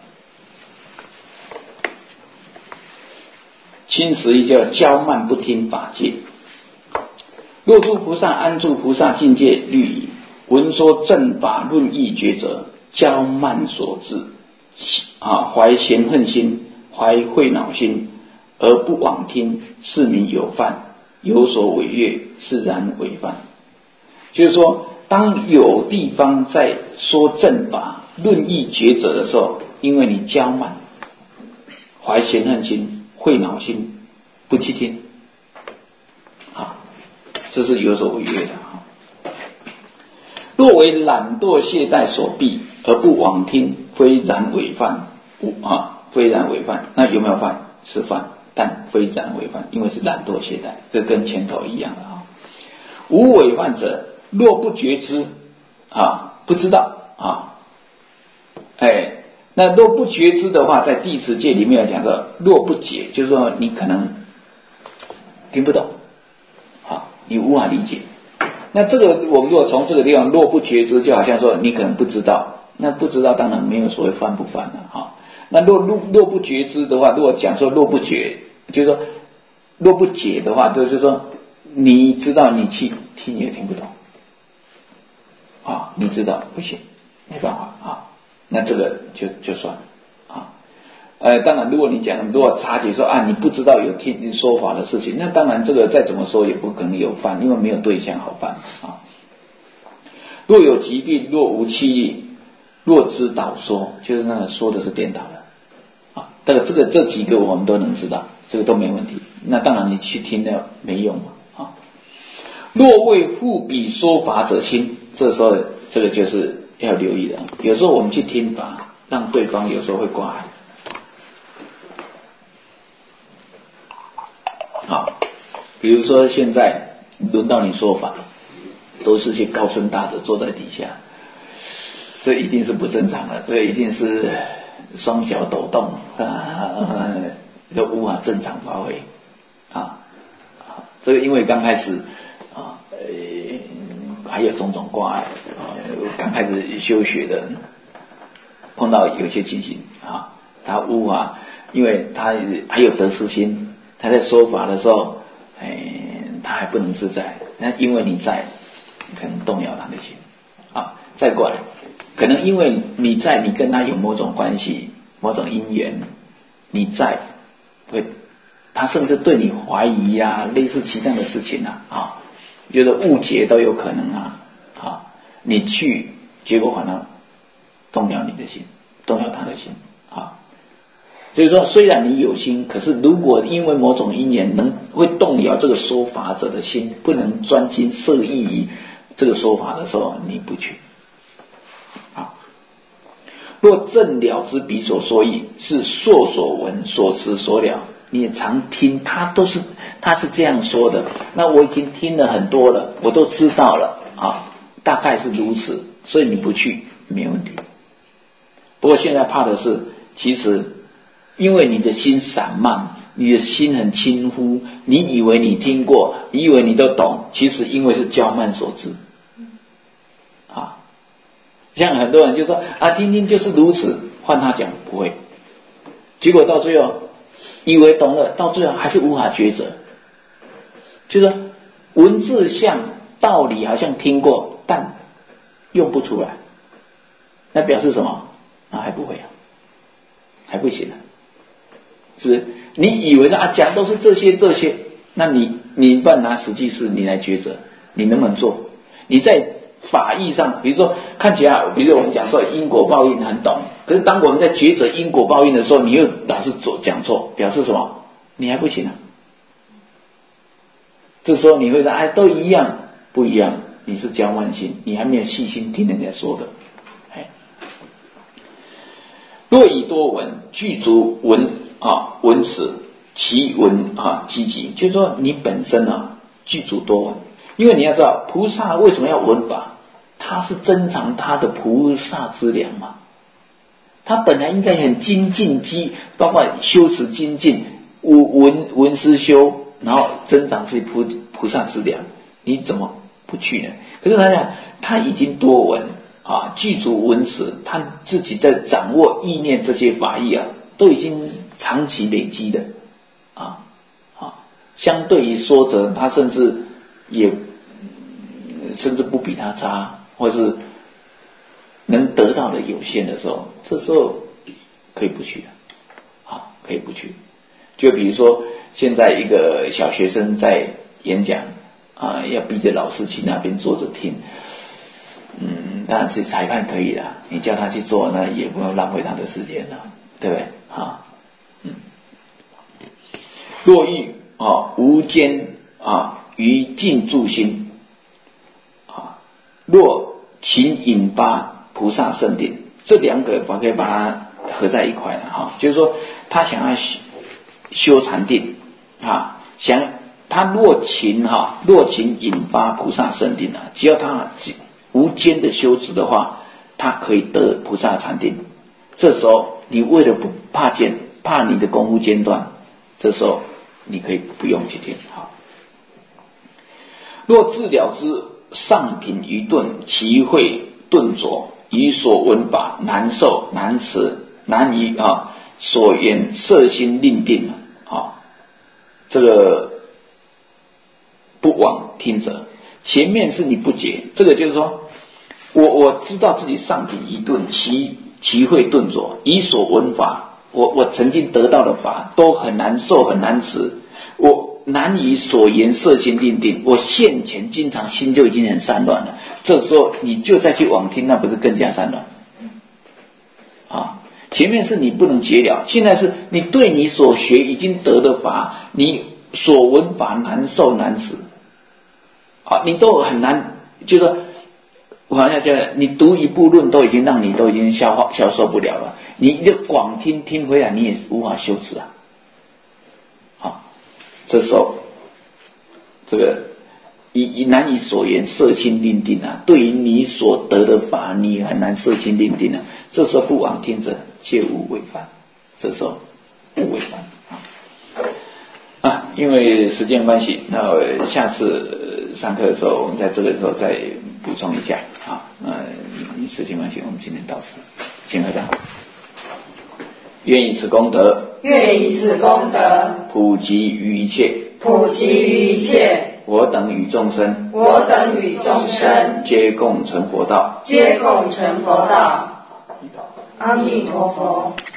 侵蚀一叫骄慢不听法戒。若诸菩萨安住菩萨境界律仪，闻说正法论义抉择，骄慢所致啊，怀嫌恨心，怀慧恼心，而不往听，是名有犯，有所违越，是然违犯。就是说，当有地方在说正法论义抉择的时候，因为你骄慢，怀嫌恨心，慧恼心，不去听啊，这是有所违越的啊。若为懒惰懈怠所逼，而不往听，非然违犯啊，非然违犯。那有没有犯？是犯，但非然违犯，因为是懒惰懈怠，这跟前头一样的啊。无违犯者，若不觉知啊，不知道啊，哎，那若不觉知的话，在第十戒里面有讲说，若不解，就是说你可能听不懂，好，你无法理解。那这个我们如果从这个地方若不觉知，就好像说你可能不知道，那不知道当然没有所谓犯不犯了哈。那若若若不觉知的话，如果讲说若不觉，就是说若不解的话，就是说你知道你去听也听不懂啊，你知道不行，没办法啊，那这个就就算了啊。呃，当然如果你讲如果察觉说啊你不知道有听说法的事情，那当然这个再怎么说也不可能有犯，因为没有对象好犯啊。若有疾病，若无气力，若知导说，就是那个说的是颠倒了啊。这个这个这几个我们都能知道，这个都没问题。那当然你去听的没用嘛啊。若为复彼说法者心，这时候这个就是要留意的。有时候我们去听法，让对方有时候会挂碍。好，比如说现在轮到你说法，都是些高僧大德坐在底下，这一定是不正常的，这一定是双脚抖动啊，都无法正常发挥啊。这个因为刚开始啊，呃，还有种种挂碍啊，刚开始修学的，碰到有些情形啊，他无法，因为他还有得失心，他在说法的时候，哎，他还不能自在，那因为你在，可能动摇他的心啊。再过来，可能因为你在，你跟他有某种关系、某种因缘，你在会。他甚至对你怀疑啊，类似其他的事情啊，啊，觉得误解都有可能啊，啊，你去，结果反而动摇你的心，动摇他的心啊。所以说，虽然你有心，可是如果因为某种因缘能会动摇这个说法者的心，不能专心摄意于这个说法的时候，你不去啊。若正了知彼所说义，是硕所闻，所持所了。你也常听，他都是他是这样说的，那我已经听了很多了，我都知道了啊，大概是如此，所以你不去没问题。不过现在怕的是，其实因为你的心散漫，你的心很轻忽，你以为你听过，你以为你都懂，其实因为是骄慢所致啊。像很多人就说啊，听听就是如此，换他讲不会，结果到最后以为懂了，到最后还是无法抉择，就是文字像道理好像听过，但用不出来，那表示什么？那还不会啊，还不行啊，是不是？你以为啊讲都是这些这些，那你你不然拿实际事你来抉择，你能不能做？你在法义上，比如说看起来，比如我们讲说因果报应很懂，可是当我们在抉择因果报应的时候，你又老是做讲错，表示什么？你还不行啊。这时候你会说，哎，都一样，不一样，你是骄慢心，你还没有细心听人家说的。哎，若以多闻，具足闻啊闻持，其闻啊积极，就是说你本身啊具足多闻。因为你要知道，菩萨为什么要闻法？他是增长他的菩萨资粮嘛。他本来应该很精进机，包括修持精进，闻闻思修，然后增长自己菩菩萨资粮。你怎么不去呢？可是他讲，他已经多闻啊，具足闻持，他自己在掌握意念这些法义啊，都已经长期累积的啊啊。相对于说者，他甚至也。甚至不比他差，或是能得到的有限的时候，这时候可以不去啊，可以不去。就比如说，现在一个小学生在演讲啊，要逼着老师去那边坐着听，嗯，当然是裁判可以啦，你叫他去做，那也不用浪费他的时间了，对不对？啊，嗯，若欲啊无间啊于静住心。若勤引发菩萨圣定，这两个我可以把它合在一块了哈。就是说，他想要修禅定啊，想他若勤哈，若勤引发菩萨圣定啊，只要他无间的修持的话，他可以得菩萨禅定。这时候你为了不怕间，怕你的功夫间断，这时候你可以不用去听哈。若自了知。上品愚钝，其会顿拙，以所闻法难受难持，难于啊所言摄心令定啊，这个不往听者。前面是你不解，这个就是说，我我知道自己上品愚钝，其其会顿拙，以所闻法，我我曾经得到的法都很难受很难持，我。难以所言摄心令定，我现前经常心就已经很散乱了，这时候你就再去往听，那不是更加散乱啊？前面是你不能解了，现在是你对你所学已经得的法，你所闻法难受难持啊，你都很难，就是说我好像觉得你读一部论都已经让你都已经消化消受不了了，你就光听听回来你也无法修持啊。好，这时候这个以难以所言，摄心定定啊，对于你所得的法你很难摄心定定啊。这时候不往听者皆无违犯，这时候不违犯啊。啊，因为时间关系，那下次上课的时候我们在这个时候再补充一下啊。呃，时间关系我们今天到此，请合掌。愿以此功德， 愿以此功德普及于一切， 普及于一切， 我等与众生， 我等与众生皆共成佛道， 皆共成佛道。阿弥陀佛。